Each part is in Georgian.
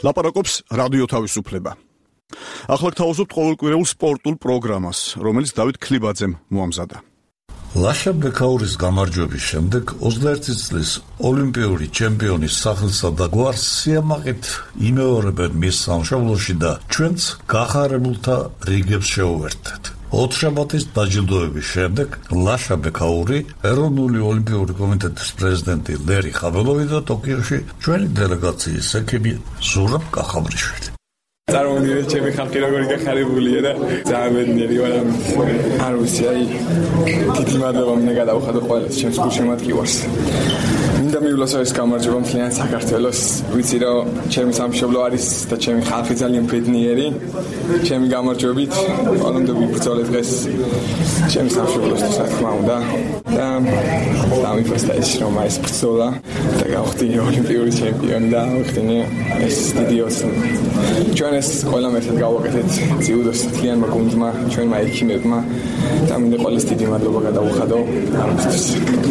ლაპარაკობს რადიო თავისუფლება. ახლა გთავაზობთ ყოველკვირეულ სპორტულ პროგრამას, რომელიც დავით ქლიბაძემ მოამზადა. ლაშა ბექაურის გამარჯვების შემდეგ 21 წლის ოლიმპიური ჩემპიონის სახელსა და გვარს სიამაყით იმეორებენ მის სამშობლოში და ჩვენც გახარებულთა რიგებს შეუერთეთ. ოთხშაბათის დაჯილდოების შემდეგ ლაშა ბექაური, ეროვნული ოლიმპიური კომიტეტის პრეზიდენტი ლერი ხაბელოვი და ტოკიოში ჩვენი დელეგაციის ექიმი ზურაბ კახაბრიშვილი. წარმოვიდგინეთ ჩემი ხალხი როგორი გახარებულია და ძალიან ბედნიერი ვარ ამით. არ ვიცი, დიდი მადლობა მინდა გადავხადო ყველას ჩემს გულშემატკივარს. მინდა მივლასო ეს გამარჯვება მთლიან საქართველოს. ვიცი რომ ჩემი სამშობლო არის და ჩემი ხალხი ძალიან ბედნიერი. ჩემი გამარჯვებით ყველამდე ვიბრძოლე დღეს ჩემი სამშობლოსთვის, რა თქმა უნდა. და დამიფასდა ის რომ ეს ბრძოლა და გავხდინე ოლიმპიური ჩემპიონი და გავხდინე ეს დიდი ოცნება. ჩვენ ეს ყველა ერთად გავაკეთეთ ძიუდოს მთლიანმა გუნდმა, ჩვენმა ექიმებმა და მინდა ყველას დიდი მადლობა გადავუხადო ამისთვის.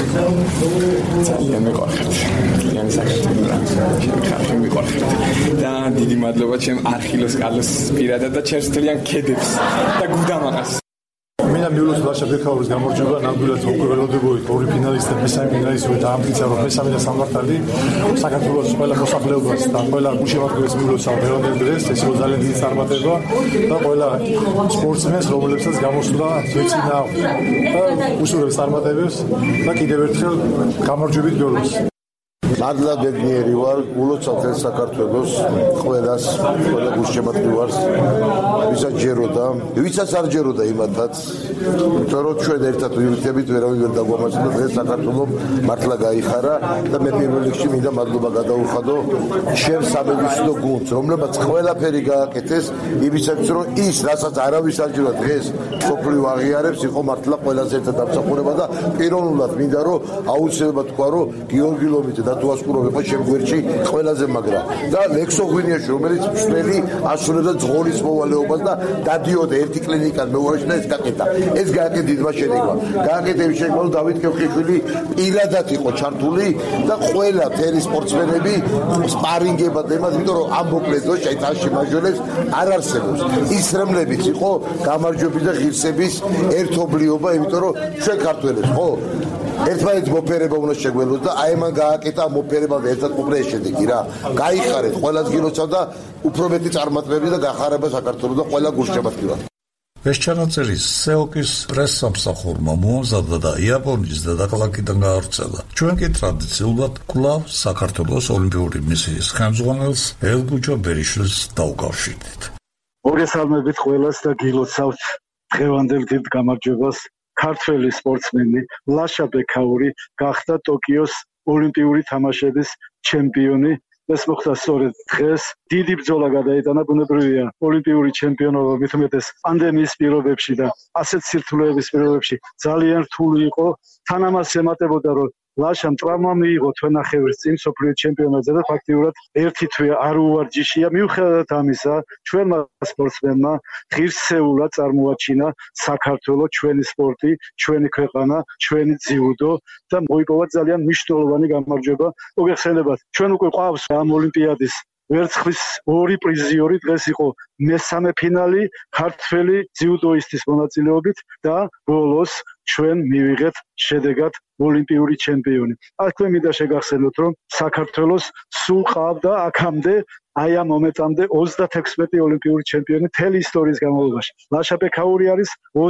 ძალიან მიყვარხართ მთლიანი საქართველო და ჩემი ხალხი მიყვარხართ და დიდი მადლობა ჩემ არხილოს კარლოს პირადად და ჩემს მთლიან ქედებს და გუდამაყას. მინდა მივლოს ლაშა ბექაურის გამარჯვება, ნამდვილად უკვე ველოდებოდით ორი ფინალისტი და მესამე ფინალისტი დაამტკიცა რომ მესამე და სამმართველი საქართველოს ყველა მოსახლეობას და ყველა გულშემატკივრებს მივლოსავ დღევანდელ დღეს. ეს იყო ძალიან დიდი წარმატება და ყველა სპორტსმენს, რომლებსაც გამოსვლა ეწინა და უსურვებს წარმატებებს და კიდევ ერთხელ გამარჯვებით გოლოს. მადლობა ბედნიერი ვარ, ულოცავ თელ საქართველოს, ყველა გულშემატკივარს, ვისაც ჯეროდა, ვისაც არ ჯეროდა იმათაც, იმიტომ რომ ჩვენ ერთად ვივიდებით, ვერავინ ვერ დაგვამართლა, დღეს საქართველოს მართლა გაიხარა და მე პირველ რიგში მინდა მადლობა გადავუხადო ჩემს სამედიცინო გუნდს, რომლებმაც ყველაფერი გააკეთეს იმისათვის, რომ ის, რასაც არავის არ ჯეროდა დღეს სოფლიო აღიარებს, იყო მართლა ყველაზე ერთად დამსახურება და პიროვნულად მინდა რომ აუცილებლად თქვა, რომ გიორგი ლომიძე და ასკურობა ჩემ გვერდში ყველაზე მაგრა და ლექსო ღვინიაში რომელიც მსვლელი ასრულებდა ძღოლის მოვალეობას და დადიოდა ერთი კლინიკան მეუღლეში ეს გაკეთა ეს გააკეთა დიდმა შედეგმა გააკეთა ის შედეგმა რომ დავით ქეხვიშვილი პირადად იყო ჩართული და ყველა თერი სპორტსმენები სპარინგებად ემად იმიტომ რომ ამ მოკლედ დროში თაში მაჟორებს არ არსებობს ისრემლებიც იყო გამარჯვების და ღირსების ერთობლიობა იმიტომ რომ ჩვენ ქართველებს ხო ერთმანეთს მოფერება უნდა შეგველოს და აი მან გააკეთა მოფერებამ ერთად მოკრეს შედეგი რა. გაიხარეთ, ყველას გილოცავ და უფრო მეტი წარმატებები და გახარება საქართველოს და ყველა გულშემატკივარს. ეს ჩანაწერი სეოკის პრესსამსახურმა მოამზადა და იაპონიის დედაქალაქიდან გაავრცელა. ჩვენ კი ტრადიციულად კვლავ საქართველოს ოლიმპიური მისიის ხელმძღვანელს ელგუჯა ბერიშვილს დაუკავშირდით. მოგესალმებით ყველას და გილოცავთ დღევანდელ დიდ გამარჯვებას. ქართველი სპორტსმენი ლაშა ბექაური გახდა ტოკიოს ოლიმპიური თამაშების ჩემპიონი. ეს მოხდა სწორედ დღეს. დიდი ბრძოლა გადაიტანა, ბუნებრივია, ოლიმპიური ჩემპიონობა მით უმეტეს პანდემიის პირობებში და ასეთ სირთულეების პირობებში ძალიან რთული იყო. თან ამას ემატებოდა, რომ ლაშამ ტრავმა მიიღო თვენახევრის წინ სოფლიო ჩემპიონატზე და ფაქტიურად ერთი თვე არ უვარჯიშია. მიუხედავად ამისა, ჩვენმა სპორტსმენმა ღირსეულად წარმოაჩინა საქართველოს, ჩვენი სპორტი, ჩვენი ქვეყანა, ჩვენი ძიუდო და მოიპოვა ძალიან მნიშვნელოვანი გამარჯვება. მოგეხსენებათ, ჩვენ უკვე ყავს ამ ოლიმპიადის ვერცხლის ორი პრიზიორი, დღეს იყო მესამე ფინალი ქართველი ძიუდოისტის მონაწილეობით და ბოლოს ჩვენ მივიღეთ შედეგად ოლიმპიური ჩემპიონი. აქვე მინდა შეგახსენოთ, რომ საქართველოს სულ ყავდა აქამდე აი ამ მომენტამდე 36 ოლიმპიური ჩემპიონი მთელი ისტორიის განმავლობაში. ლაშა ბექაური არის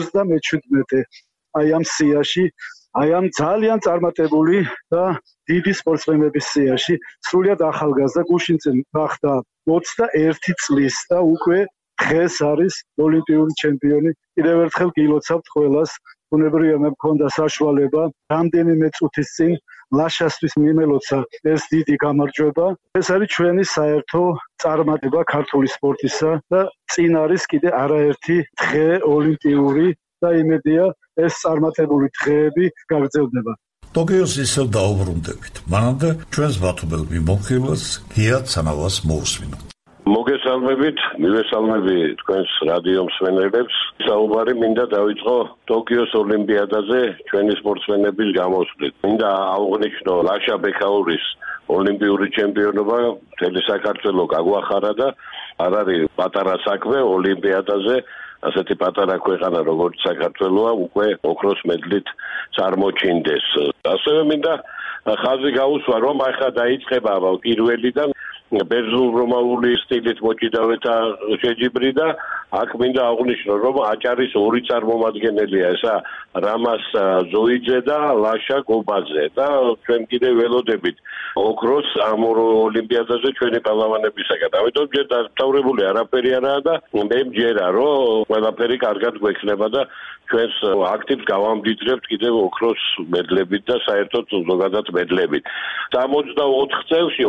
37 აი ამ სიაში, აი ამ ძალიან წარმატებული და დიდი სპორტსმენების სიაში, სრულიად ახალგაზრდა გუშინწინ გახდა 21 წლის და უკვე დღეს არის ოლიმპიური ჩემპიონი. კიდევ ერთხელ გილოცავთ ყველას. ბუნებრივია მე მქონდა საშუალება რამდენიმე წუთის წინ ლაშასთვის მიმელოცა ეს დიდი გამარჯვება. ეს არის ჩვენი საერთო წარმატება ქართული სპორტისა და წინ არის კიდე არაერთი დღე ოლიმპიური და იმედია ეს წარმატებული დღეები გაგრძელდება. ტოკიოს ისევ დაუბრუნდებით. მანამდე ჩვენს ბათუმელ მიმოხილვას გია ცანავას მოусმინოთ. მოგესალმებით, მივესალმები თქვენს რადიო მსმენელებს. საუბარი მინდა დავიწყო ტოკიოს ოლიმპიადაზე ჩვენი სპორტსმენების გამოსვლით. მინდა აღვნიშნო ლაშა ბექაურის ოლიმპიური ჩემპიონობა მთელი საქართველო გაგვახარა და არ არის პატარა საქმე ოლიმპიადაზე ასეთი პატარა ქვეყანა როგორც საქართველოა უკვე ოქროს მედლით წარმოჩინდეს. ასევე მინდა ხაზი გაუსვა რომ ახლა დაიწყება პირველიდან ბერძნულ-რომაული სტილით მოჭიდავეთა შეჯიბრი და აქ მინდა აღვნიშნო რომ აჭარის ორი წარმომადგენელია ესა რამას ზოიძე და ლაშა გობაძე და ჩვენ კიდევ ველოდებით ოქროს ამ ოლიმპიადაზე ჩვენი პალავანებისაგან. ამიტომ ჯერ დასწავლებული არაფერი არაა და მე მჯერა რომ ყველაფერი კარგად გვექნება და ჩვენს აქტივს გავამდიდრებთ კიდევ ოქროს მედლებით და საერთოდ ზოგადად მედლებით. 64 წელში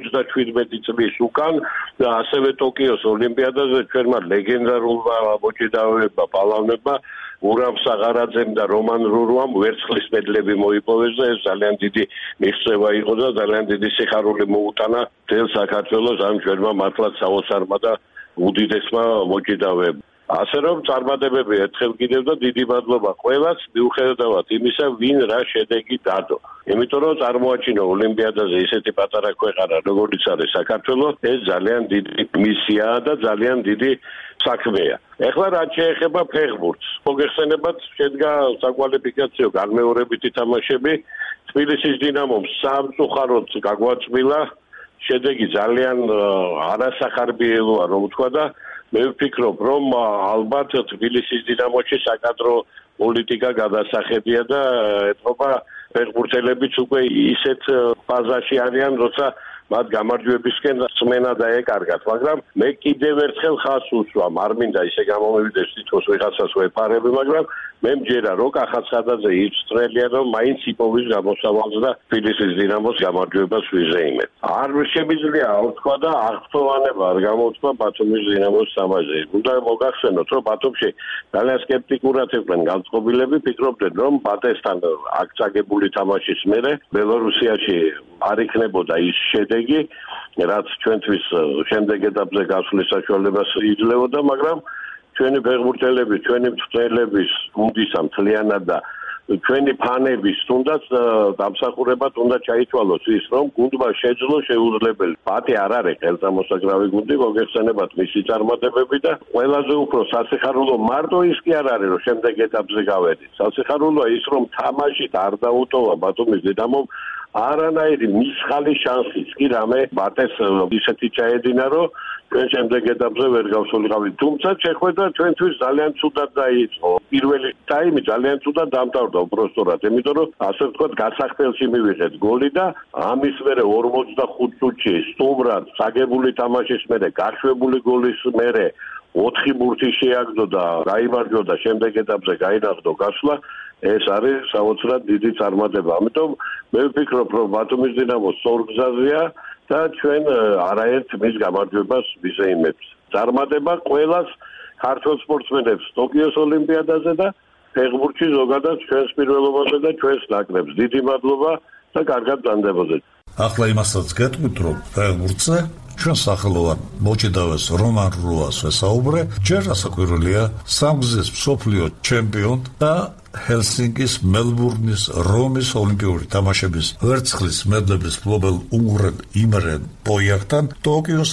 57 წლის უკან და ასევე ტოკიოს ოლიმპიადაზე ჩვენმა ლეგენდარულმა მოჭიდავეებმა პალავნებმა ურამ საღარაძემ და რომან რურვამ ვერცხლის მედლები მოიპოვეს და ეს ძალიან დიდი მიღწევა იყო და ძალიან დიდი სიხარული მოუტანა მთელ საქართველოს ამ ჩვენმა მართლაც საოცარმა და უდიდესმა მოჭიდავეებმა. ასე რომ წარმატებები ერთხელ კიდევ და დიდი მადლობა ყველას მიუხედავად იმისა ვინ რა შედეგი დადო. იმიტომ რომ წარმოაჩინო ოლიმპიადაზე ისეთი პატარა ქვეყანა როგორიც არის საქართველო ეს ძალიან დიდი მისიაა და ძალიან დიდი საქმეა. ეხლა რაც შეეხება ფეხბურთს მოგეხსენებათ შედგა საკვალიფიკაციო განმეორებითი თამაშები თბილისის დინამომ სამწუხაროდ გაგვაწმილა შედეგი ძალიან არასახარბიელოა რომ ვთქვა და მე ვფიქრობ რომ ალბათ თბილისის დინამოში საკადრო პოლიტიკა გადასახედია და ეთყობა ფეხბურთელებიც უკვე ისეთ ფაზაში არიან როცა მათ გამარჯვებისკენ წმენა დაეკარგათ, მაგრამ მე კიდევ ერთხელ ხაზს უსვამ, არ მინდა ისე გამომივიდეს თითქოს ვიღაცას ვეპარები, მაგრამ მე მჯერა რომ კახაცხადაძე იცწრელია რომ მაინც იპოვის გამოსავალს და თბილისის დინამოს გამარჯვებას ვიზეიმეთ. არ შემიძლია თქვა და აღფრთოვანება არ გამოუცხვა ბათუმის დინამოს თამაშზე. უნდა მოგახსენოთ რომ ბათუმში ძალიან სკეპტიკურად იყვნენ განწყობილები, ფიქრობდნენ რომ ბატესთან აქ წაგებული თამაშის მერე ბელორუსიაში არ იქნებოდა ის შედეგი, რაც ჩვენთვის შემდეგ ეტაპზე გასვლის საშუალებას იძლეოდა, მაგრამ ჩვენი ფეხბურთელები, ჩვენი მწვრთნელების გუნდისა მთლიანად და ჩვენი ფანების თუნდაც დამსახურებად უნდა ჩაითვალოს ის, რომ გუნდმა შეძლო შეუძლებელი. პატი არ არის ხელსამოსაგრავი გუნდი, მოგეხსენებათ მისი წარმატებები და ყველაზე უფრო სასიხარულო მარტო ის კი არ არის, რომ შემდეგ ეტაპზე გავედით. სასიხარულოა ის, რომ თამაშით არ დაუტოვა ბათუმის დინამომ არანაირი მისხალი შანსიც კი რამე ბატეს ისეთი ჩაედინა რომ ჩვენ შემდეგ ეტაპზე ვერ გავსულიყავით. თუმცა შეხვედრა ჩვენთვის ძალიან ცუდად დაიწყო. პირველი ტაიმი ძალიან ცუდად დამთავრდა უბრალოდ, იმიტომ რომ ასე ვთქვათ გასახდელში მივიღეთ გოლი და ამის მერე 45 წუთში სტუმრად წაგებული თამაშის მერე გაშვებული გოლის მერე 4 ბურთი შეაგდო და გაიმარჯვა და შემდეგ ეტაპზე გაინახდო გასვლა. ეს არის საოცრად დიდი წარმატება. ამიტომ მე ვფიქრობ, რომ ბათუმის დინამო სწორ გზაზეა და ჩვენ არაერთ მის გამარჯვებას ვიზეიმებთ. წარმატება ყველას ქართველ სპორტსმენებს ტოკიოს ოლიმპიადაზე და ფეხბურთში ზოგადად ჩვენს პირველობაზე და ჩვენს ნაკრებს. დიდი მადლობა და კარგად განდებოდეთ. ახლა იმასაც გეტყვით, რომ ფეხბურთზე ჩვენ სახელოვან მოჭიდავეს რომან რუას ვესაუბრე, ჯერ ასაკვირველია სამგზის მსოფლიო ჩემპიონ და ჰელსინკის, მელბურნის, რომის ოლიმპიური თამაშების ვერცხლის მედლების მფლობელ უნგრელ იმრენ პოიაკთან ტოკიოს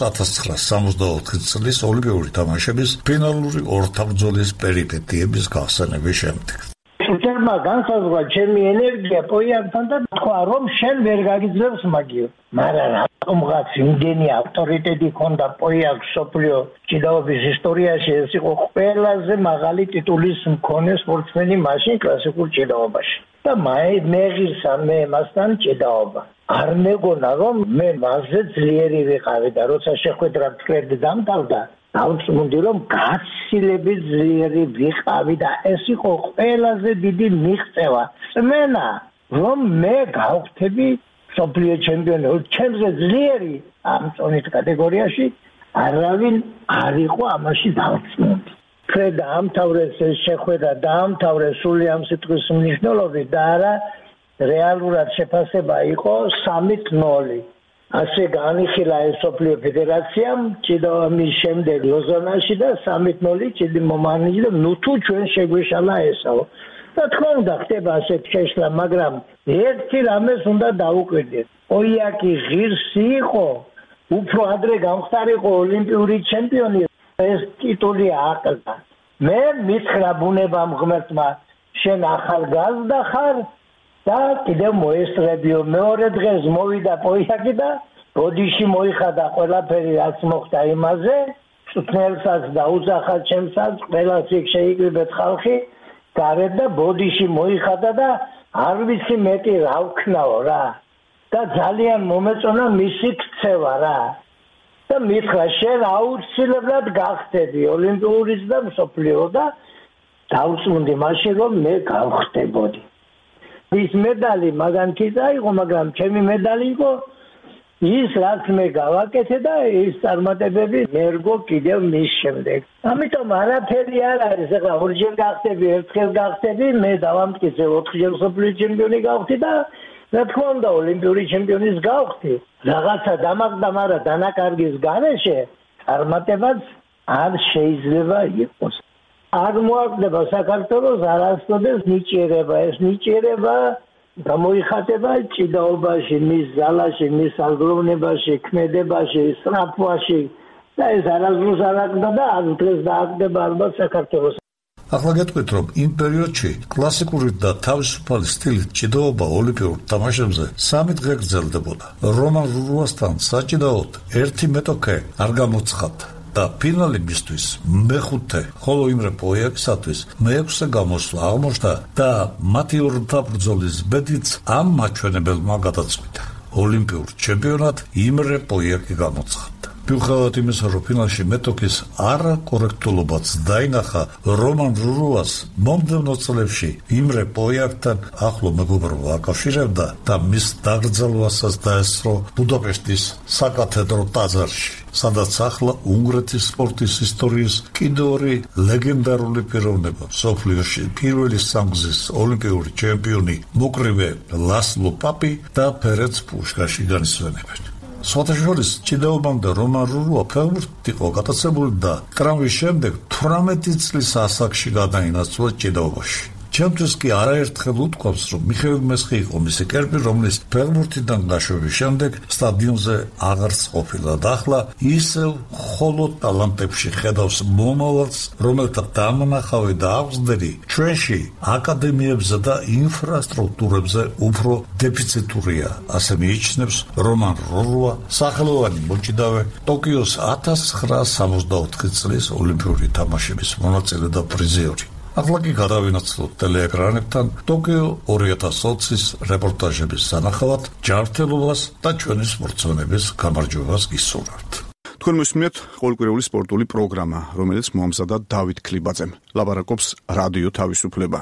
1964 წლის ოლიმპიური თამაშების ფინალური ორთაბრძოლის პერიპეტიების გახსენების შემდეგ. უცერმა განსაზღვრა ჩემი ენერგია პოიაკთან და თქვა რომ შენ ვერ გაგიძლევს მაგიო. მაგრამ რატომღაც იმდენი ავტორიტეტი ჰქონდა პოიაკს სოფლიო ჭიდაობის ისტორიაში, ეს იყო ყველაზე მაღალი ტიტულის მქონე სპორტსმენი მაშინ კლასიკურ ჭიდაობაში. და მე ღირსა მე მასთან ჭიდაობა. არ მეგონა რომ მე მასზე ძლიერი ვიყავი და როცა შეხვედრა მტრედ დამთავრდა დავწმუნდი რომ გაცილებით ძლიერი ვიყავი და ეს იყო ყველაზე დიდი მიღწევა. წმენა რომ მე გავხდები სოფლიო ჩემპიონი, ჩემზე ძლიერი ამ წონით კატეგორიაში არავინ არ იყო ამაში დავწმუნდი. ფრედ დაამთავრეს ეს შეხვედრა, დაამთავრეს სული ამ სიტყვის მნიშვნელობით და არა რეალურად შეფასება იყო 3-0. ასე განიხილა ეს სოფლიო ფედერაციამ ჭიდაობა მის შემდეგ ლოზანაში და 3-0 ჭიდი მომანილი და ნუ თუ ჩვენ შეგვეშალა ესაო. და თქმა უნდა ხდება ასეთ შეშლა, მაგრამ ერთი რამეს უნდა დაუკვირდეთ. ოიაკი ღირსი იყო, უფრო ადრე გამხდარიყო ოლიმპიური ჩემპიონი, ეს ტიტული აყდა. მე მითხრა ბუნებამ ღმერთმა, შენ ახალგაზრდა ხარ და კიდევ მოესწრებიო. მეორე დღეს მოვიდა პოიაკი და ბოდიში მოიხადა ყველაფერი რაც მოხდა იმაზე, წვნელსაც დაუძახა ჩემსაც, ყველას იქ შეიკრიბეთ ხალხი. გარეთ და ბოდიში მოიხადა და არ ვიცი მეტი რა ვქნაო რა და ძალიან მომეწონა მისი ქცევა რა და მითხრა შენ აუცილებლად გახდები ოლიმპიურის და მსოფლიო და დავწუნდი მაშინ რომ მე გავხდებოდი ის მედალი მაგანთი დაიღო მაგრამ ჩემი მედალი იყო ის რაც მე გავაკეთე და ის წარმატებები მერგო კიდევ მის შემდეგ. ამიტომ არაფერი არ არის, ეხლა ორჯერ გახდები, ერთხელ გახდები, მე დავამტკიცე 4-ჯერ მსოფლიო ჩემპიონი გავხდი და რა თქმა უნდა ოლიმპიური ჩემპიონის გავხდი. რაღაცა დამაგდა, მაგრამ დანაკარგის გარეშე წარმატებაც არ შეიძლება იყოს. არ მოაკვდება საქართველოს არასოდეს ნიჭიერება, ეს ნიჭიერება გამოიხატება ჭიდაობაში, მის ზალაში, მის აღგროვნებაში, ქმედებაში, სწრაფვაში და ეს არასდროს არ აღდა და ამ დღეს დააგდება ალბათ საქართველოს. ახლა გეტყვით, რომ იმ პერიოდში კლასიკური და თავისუფალი სტილით ჭიდაობა ოლიმპიურ თამაშებზე 3 დღე გრძელდებოდა. რომან რურუასთან საჭიდაოდ ერთი მეტოქე არ გამოცხადდა. და ფინალი მისთვის მეხუთე, ხოლო იმრე პოიაკისათვის მეექვსე გამოსვლა აღმოჩნდა და მათი ორთაბრძოლის ბედიც ამ მაჩვენებელმა გადაწყვიტა. ოლიმპიურ ჩემპიონად იმრე პოიაკი გამოცხადდა. მიუხედავად იმისა, რომ ფინალში მეტოქის არაკორექტულობაც დაინახა, რომან რურუას მომდევნო წლებში იმრე პოიაკთან ახლო მეგობრობა აკავშირებდა და მის დაკრძალვასაც დაესწრო ბუდაპეშტის საკათედრო ტაძარში, სადაც ახლა უნგრეთის სპორტის ისტორიის კიდევ ორი ლეგენდარული პიროვნება, მსოფლიოში პირველი სამგზის ოლიმპიური ჩემპიონი მოკრივე ლასლო პაპი და ფერენც პუშკაში განისვენებენ. სხვათა შორის ჭიდაობამ და რომან რურუა ფეხბურთით იყო გატაცებული და ტრამვის შემდეგ 18 წლის ასაკში გადაინაცვლა ჭიდაობაში. ჩემთვის კი არაერთხელ უთქვამს, რომ მიხეილ მესხი იყო მისი კერპი, რომლის ფეხბურთიდან გაშვების შემდეგ სტადიონზე აღარც ყოფილა და ახლა ისევ მხოლოდ ტალანტებში ხედავს მომავალს, რომელთა დამნახავი და აღზრდილი ჩვენში აკადემიებზე და ინფრასტრუქტურებზე უფრო დეფიციტურია, ასე მიიჩნევს რომან რურუა, სახელოვანი მოჭიდავე, ტოკიოს 1964 წლის ოლიმპიური თამაშების მონაწილე და პრიზიორი. ახლა კი გადავინაცვლოთ ტელეეკრანებთან ტოკიო 2020-ის რეპორტაჟების სანახავად ჯანმრთელობას და ჩვენი სპორტსმენების გამარჯვებას გისურვებთ. თქვენ მოსმენთ ყოველკვირეული სპორტული პროგრამა, რომელიც მოამზადა დავით ქლიბაძემ. ლაბარაკობს რადიო თავისუფლება.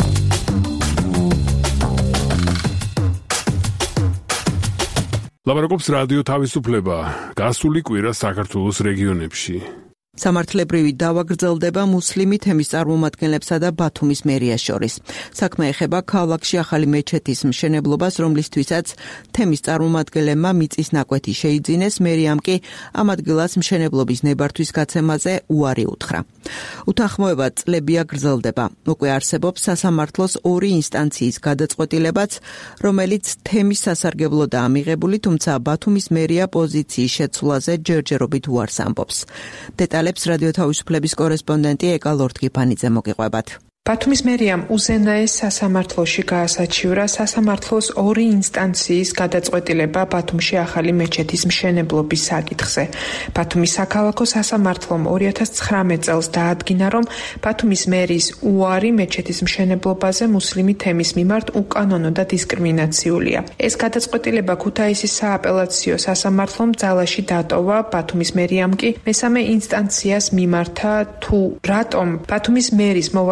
ლაბარაკობს რადიო თავისუფლება. გასული კვირა საქართველოს რეგიონებში. სამართლებრივი დავა გრძელდება მუსლიმი თემის წარმომადგენლებსა და ბათუმის მერიას შორის. საქმე ეხება ქალაქში ახალი მეჩეთის მშენებლობას, რომლისთვისაც თემის წარმომადგენლებმა მიწის ნაკვეთი შეიძინეს, მერიამ კი ამ ადგილას მშენებლობის ნებართვის გაცემაზე უარი უთხრა. უთანხმოება წლებია გრძელდება. უკვე არსებობს სასამართლოს 2 ინსტანციის გადაწყვეტილებაც, რომელიც თემის სასარგებლოდაა მიღებული, თუმცა ბათუმის მერია პოზიციის შეცვლაზე ჯერჯერობით უარს ამბობს. დეტალებს რადიო თავისუფლების კორესპონდენტი ეკა ლორთგიფანიძე მოგიყვებათ. ბათუმის მერიამ უზენაეს სასამართლოში გაასაჩივრა სასამართლოს 2 ინსტანციის გადაწყვეტილება ბათუმში ახალი მეჩეთის მშენებლობის საკითხზე. ბათუმის საქალაქო სასამართლომ 2019 წელს დაადგინა, რომ ბათუმის მერის უარი მეჩეთის მშენებლობაზე მუსლიმი თემის მიმართ უკანონო და დისკრიმინაციულია. ეს გადაწყვეტილება ქუთაისის სააპელაციო სასამართლომ ძალაში დატოვა. ბათუმის მერიამ კი მესამე ინსტანციას მიმართა, თუ რატომ ბათუმის მერის მოვალეობის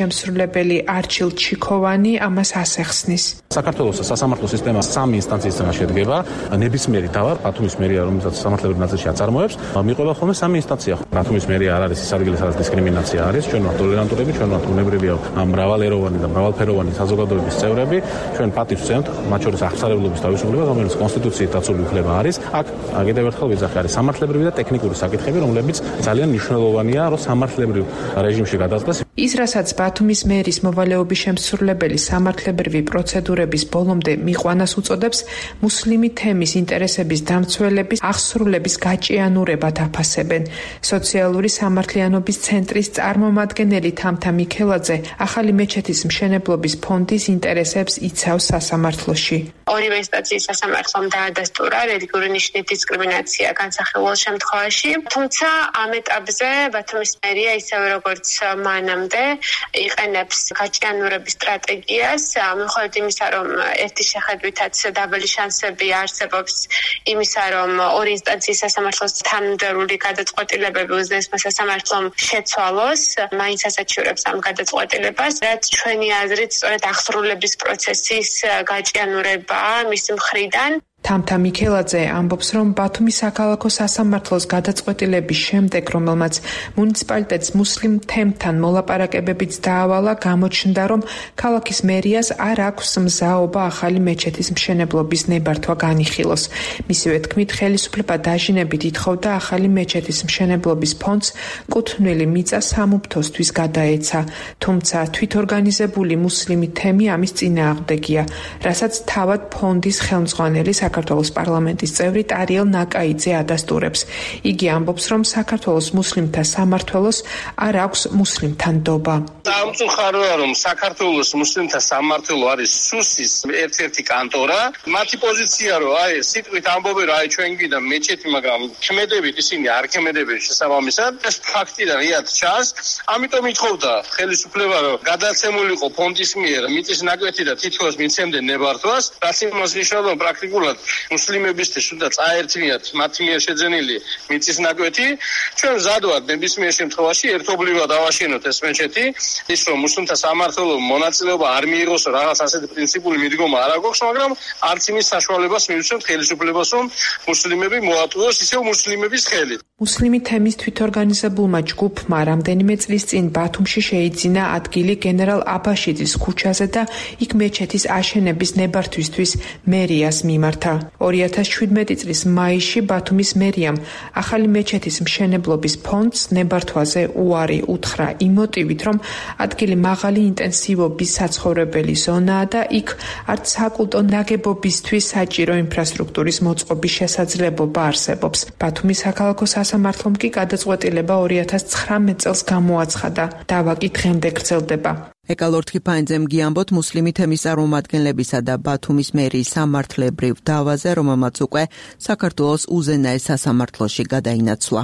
შემსრულებელი არჩილ ჩიქოვანი ამას ასე ხსნის. საქართველოს სასამართლო სისტემა 3 ინსტანციისგან შედგება. ნებისმიერი დავა, ბათუმის მერია, რომელსაც სამართლებრივ ნაწილში აწარმოებს, მიყვება ხოლმე 3 ინსტანცია. ბათუმის მერია არ არის ის ადგილი, სადაც დისკრიმინაცია არის. ჩვენ ვართ ტოლერანტურები, ჩვენ ვართ უნებრივია მრავალეროვანი და მრავალფეროვანი საზოგადოების წევრები. ჩვენ პატივს ვცემთ, მათ შორის აღსარებლობის თავისუფლებას, რომელიც კონსტიტუციით დაცული უფლება არის. აქ კიდევ ერთხელ ვიძახი, არის სამართლებრივი და ტექნიკური საკითხები, რომლებიც ძალიან მნიშვნელოვანია, რომ სამართლებრივ რეჟიმში გადაწყდეს. ის, რასაც ბათუმის მერის მოვალეობის შემსრულებელი სამართლებრივი პროცედურების ბოლომდე მიყვანას უწოდებს, მუსლიმი თემის ინტერესების დამცველების აღსრულების გაჭიანურებად აფასებენ. სოციალური სამართლიანობის ცენტრის წარმომადგენელი თამთა მიქელაძე ახალი მეჩეთის მშენებლობის ფონდის ინტერესებს იცავს სასამართლოში. ორივე ინსტანციის სასამართლომ დაადასტურა რელიგიური ნიშნით დისკრიმინაცია განსახილულ შემთხვევაში, თუმცა ამ ეტაპზე ბათუმის მერია ისევე როგორც მანამდე იყენებს გაჭიანურების სტრატეგიას, მიუხედავად იმისა, რომ ერთი შეხედვითაც დაბალი შანსები არსებობს იმისა, რომ ორი ინსტანციის სასამართლოს თანმიმდევრული გადაწყვეტილებები უზნეს სასამართლომ შეცვალოს, მაინც ასაჩივრებს ამ გადაწყვეტილებას, რაც ჩვენი აზრით სწორედ აღსრულების პროცესის გაჭიანურებაა მისი მხრიდან. თამთა მიქელაძე ამბობს, რომ ბათუმის საქალაქო სასამართლოს გადაწყვეტილების შემდეგ, რომელმაც მუნიციპალიტეტს მუსლიმ თემთან მოლაპარაკებებიც დაავალა, გამოჩნდა, რომ ქალაქის მერიას არ აქვს მზაობა ახალი მეჩეთის მშენებლობის ნებართვა განიხილოს. მისივე თქმით, ხელისუფლება დაჟინებით ითხოვდა ახალი მეჩეთის მშენებლობის ფონდს კუთვნილი მიწა სამუფრთოსთვის გადაეცა, თუმცა თვითორგანიზებული მუსლიმი თემი ამის წინააღმდეგია, რასაც თავად ფონდის ხელმძღვანელი საქართველოს პარლამენტის წევრი ტარიელ ნაკაიძე ადასტურებს. იგი ამბობს, რომ საქართველოს მუსლიმთა სამმართველოს არ აქვს მუსლიმთან ნდობა. სამწუხაროა, რომ საქართველოს მუსლიმთა სამმართველო არის სუსის ერთ-ერთი კანტორა. მათი პოზიცია რომ აი სიტყვით ამბობენ, რომ აი ჩვენ გინდა მეჩეთი, მაგრამ ქმედებით ისინი არ ქმედებენ შესაბამისად. ეს ფაქტიდან იათ ჩანს. ამიტომ ითხოვდა ხელისუფლება, რომ გადაცემულიყო ფონდის მიერ მიწის ნაკვეთი და თითქოს მიცემდნენ ნებართვას, რაც იმას ნიშნავდა პრაქტიკულად მუსლიმებისთვის უნდა წაერთმიათ მათი მიერ შეძენილი მიწის ნაკვეთი. ჩვენ მზადვართ ნებისმიერ შემთხვევაში ერთობლივად დავაშენოთ ეს მეჩეთი, ის რომ მუსლიმთა სამმართველო მონაწილეობა არ მიიღოს, რაღაც ასეთი პრინციპული მიდგომა არ აქვს, მაგრამ არც იმის საშუალებას მივცემთ ხელისუფლებას, რომ მუსლიმები მოატყუოს ისევ მუსლიმების ხელით. მუსლიმი თემის თვითორგანიზებულმა ჯგუფმა რამდენიმე წლის წინ ბათუმში შეიძინა ადგილი გენერალ აბაშიძის ქუჩაზე და იქ მეჩეთის აშენების ნებართვისთვის მერიას მიმართა. 2017 წლის მაისში ბათუმის მერიამ ახალი მეჩეთის მშენებლობის ფონდს ნებართვაზე უარი უთხრა იმ მოტივით, რომ ადგილი მაღალი ინტენსივობის საცხოვრებელი ზონაა და იქ არც საკულტო ნაგებობისთვის საჭირო ინფრასტრუქტურის მოწყობის შესაძლებლობა არსებობს. ბათუმის საქალაქო სასამართლომ კი გადაწყვეტილება 2019 წელს გამოაცხადა. დავა კი დღემდე გრძელდება. ეკალორთი ფაინძემ გიამბოთ მუსლიმი თემის წარმომადგენლებისა და ბათუმის მერიის სამართლებრივ დავაზე, რომელმაც უკვე საქართველოს უზენაეს სასამართლოში გადაინაცვლა.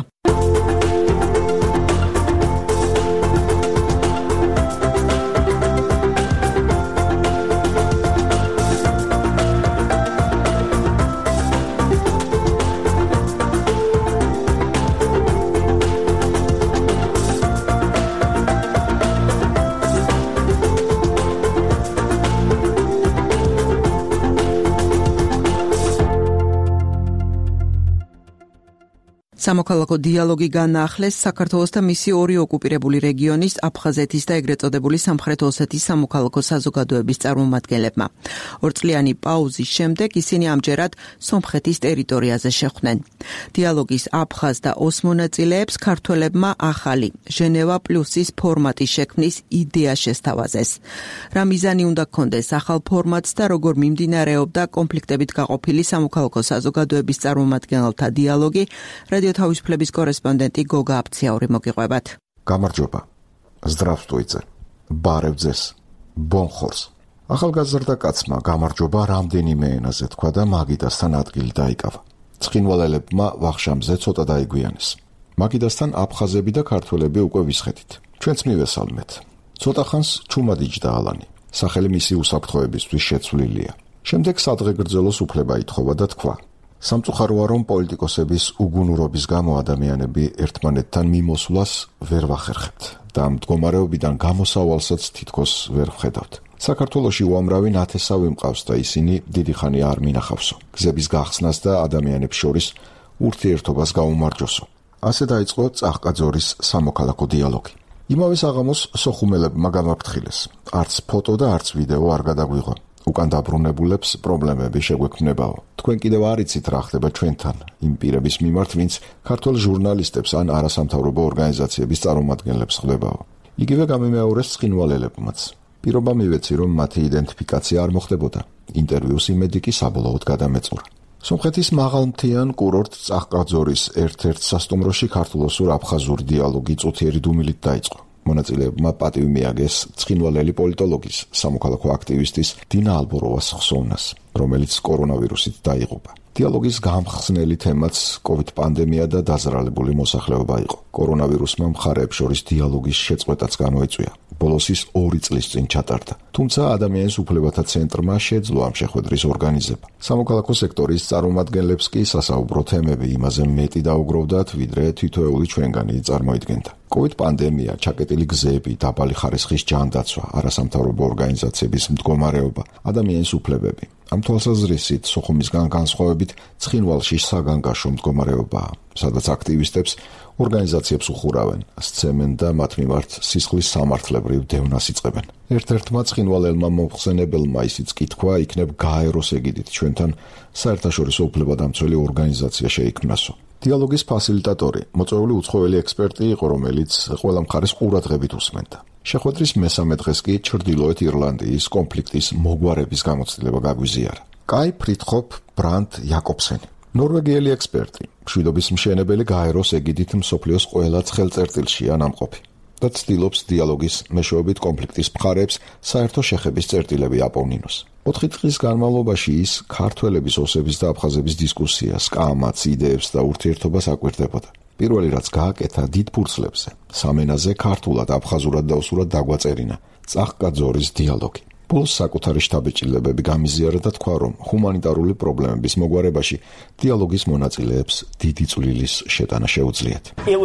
სამოქალაქო დიალოგი განაახლეს საქართველოს და მისი ორი ოკუპირებული რეგიონის აფხაზეთის და ეგრეთ წოდებული სამხრეთ ოსეთის სამოქალაქო საზოგადოების წარმომადგენლებმა. ორწლიანი პაუზის შემდეგ ისინი ამჯერად სომხეთის ტერიტორიაზე შეხვდნენ. დიალოგის აფხაზ და ოს მონაწილეებს ქართველებმა ახალი ჟენევა პლუსის ფორმატის შექმნის იდეა შესთავაზეს. რა მიზანი უნდა ჰქონდეს ახალ ფორმატს და როგორ მიმდინარეობდა კონფლიქტებით გაყოფილი სამოქალაქო საზოგადოების წარმომადგენელთა დიალოგი, რადიო თავისუფლების კორესპონდენტი გოგა აფციაური მოგიყვებათ. გამარჯობა. Здравствуйте. ბარევძეს. ბონხორს. ახალგაზრდა კაცმა გამარჯობა რამდენიმე ენაზე თქვა და მაგიდასთან ადგილი დაიკავა. ცხინვალელებმა ვახშამზე ცოტა დაიგვიანეს. მაგიდასთან აფხაზები და ქართველები უკვე ვისხეთით. ჩვენც მივესალმეთ. ცოტა ხანს ჩუმად იჯდა ალანი. სახელი მისი უსაფრთხოებისთვის შეცვლილია. შემდეგ სადღეგრძელოს უფლება ითხოვა და თქვა: სამწუხაროა, რომ პოლიტიკოსების უგუნურობის გამო ადამიანები ერთმანეთთან მიმოსვლას ვერ ვახერხებთ და მდგომარეობიდან გამოსავალსაც თითქოს ვერ ვხედავთ. საქართველოში უამრავი ნათესავი მყავს და ისინი დიდი ხანი არ მინახავსო. გზების გახსნას და ადამიანებს შორის ურთიერთობას გაუმარჯოსო. ასე დაიწყო წახკაძორის სამოქალაქო დიალოგი. იმავე საღამოს სოხუმელებმა გამაფრთხილეს. არც ფოტო და არც ვიდეო არ გადაგვიღო. უკან დაბრუნებულებს პრობლემები შეგვექმნებაო. თქვენ კიდევ არ იცით რა ხდება ჩვენთან, იმ პირების მიმართ, ვინც ქართველ ჟურნალისტებს ან არასამთავრობო ორგანიზაციების წარმომადგენლებს ხვდებაო. იგივე გამიმეორეს ცხინვალელებმაც. პირობა მივეცი, რომ მათი იდენტიფიკაცია არ მოხდებოდა. ინტერვიუს იმედი კი საბოლოოდ გადამეწურა. სომხეთის მაღალმთიან კურორტ წახკაძორის ერთ-ერთ სასტუმროში ქართულ-აფხაზური დიალოგი წუთიერი დუმილით დაიწყო. მონაწილეებმა პატივი მიაგეს ცხინვალელი პოლიტოლოგის, სამოქალაქო აქტივისტის დინა ალბოროვას ხსოვნას, რომელიც კორონავირუსით დაიღუპა. დიალოგის გამხსნელი თემაც COVID პანდემია და დაზრალებული მოსახლეობა იყო. კორონავირუსმა მხარეებს შორის დიალოგის შეწყვეტაც გამოიწვია. ბოლოს ის 2 წლის წინ ჩატარდა. თუმცა ადამიანის უფლებათა ცენტრმა შეძლო ამ შეხვედრის ორგანიზება. სამოქალაქო სექტორის წარმომადგენლებს კი სასაუბრო თემები იმაზე მეტი დაუგროვდათ, ვიდრე თითოეული ჩვენგანი წარმოიდგენდა. COVID პანდემია, ჩაკეტილი გზები, დაბალი ხარისხის ჯანდაცვა, არასამთავრობო ორგანიზაციების მდგომარეობა, ადამიანის უფლებები. ამ თვალსაზრისით სოხუმისგან განსხვავებით ცხინვალში საგანგაშო მდგომარეობაა, სადაც აქტივისტებს ორგანიზაციებს უხურავენ, სცემენ და მათ მიმართ სისხლის სამართლებრივ დევნას იწყებენ. ერთ-ერთმა ცხინვალელმა მომხსენებელმა ისიც კითხვა იქნებ გაეროს ეგიდით ჩვენთან საერთაშორისო უფლებადამცველი ორგანიზაცია შეიქმნასო. დიალოგის ფასილიტატორი, მოწვეული უცხოელი ექსპერტი იყო, რომელიც ყველა მხარეს ყურადღებით უსმენდა. შეხვედრის მესამე დღეს კი ჩრდილოეთ ირლანდიის კონფლიქტის მოგვარების გამოცდილება გაგვიზიარა. კაი ფრიდხოფ ბრანდ იაკობსენი, ნორვეგიელი ექსპერტი, მშვიდობის მშენებელი გაეროს ეგიდით მსოფლიოს ყველა ცხელწერტილშია ნამყოფი და ცდილობს დიალოგის მეშვეობით კონფლიქტის მხარეებს საერთო შეხების წერტილები აპოვნინოს. 4 დღის განმავლობაში ის ქართველების ოსების და აფხაზების დისკუსიას, კამათს, იდეებს და ურთიერთობას აკვირდებოდა. პირველი რაც გააკეთა დიდ ფურცლებზე, სამენაზე ქართულად, აფხაზურად და ოსურად დაგვაწერინა წახკაძორის დიალოგი. ბოლოს საკუთარი შთაბეჭდილებები გამიზიარა და თქვა, რომ ჰუმანიტარული პრობლემების მოგვარებაში დიალოგის მონაწილეებს დიდი წვლილის შეტანა შეუძლიათ.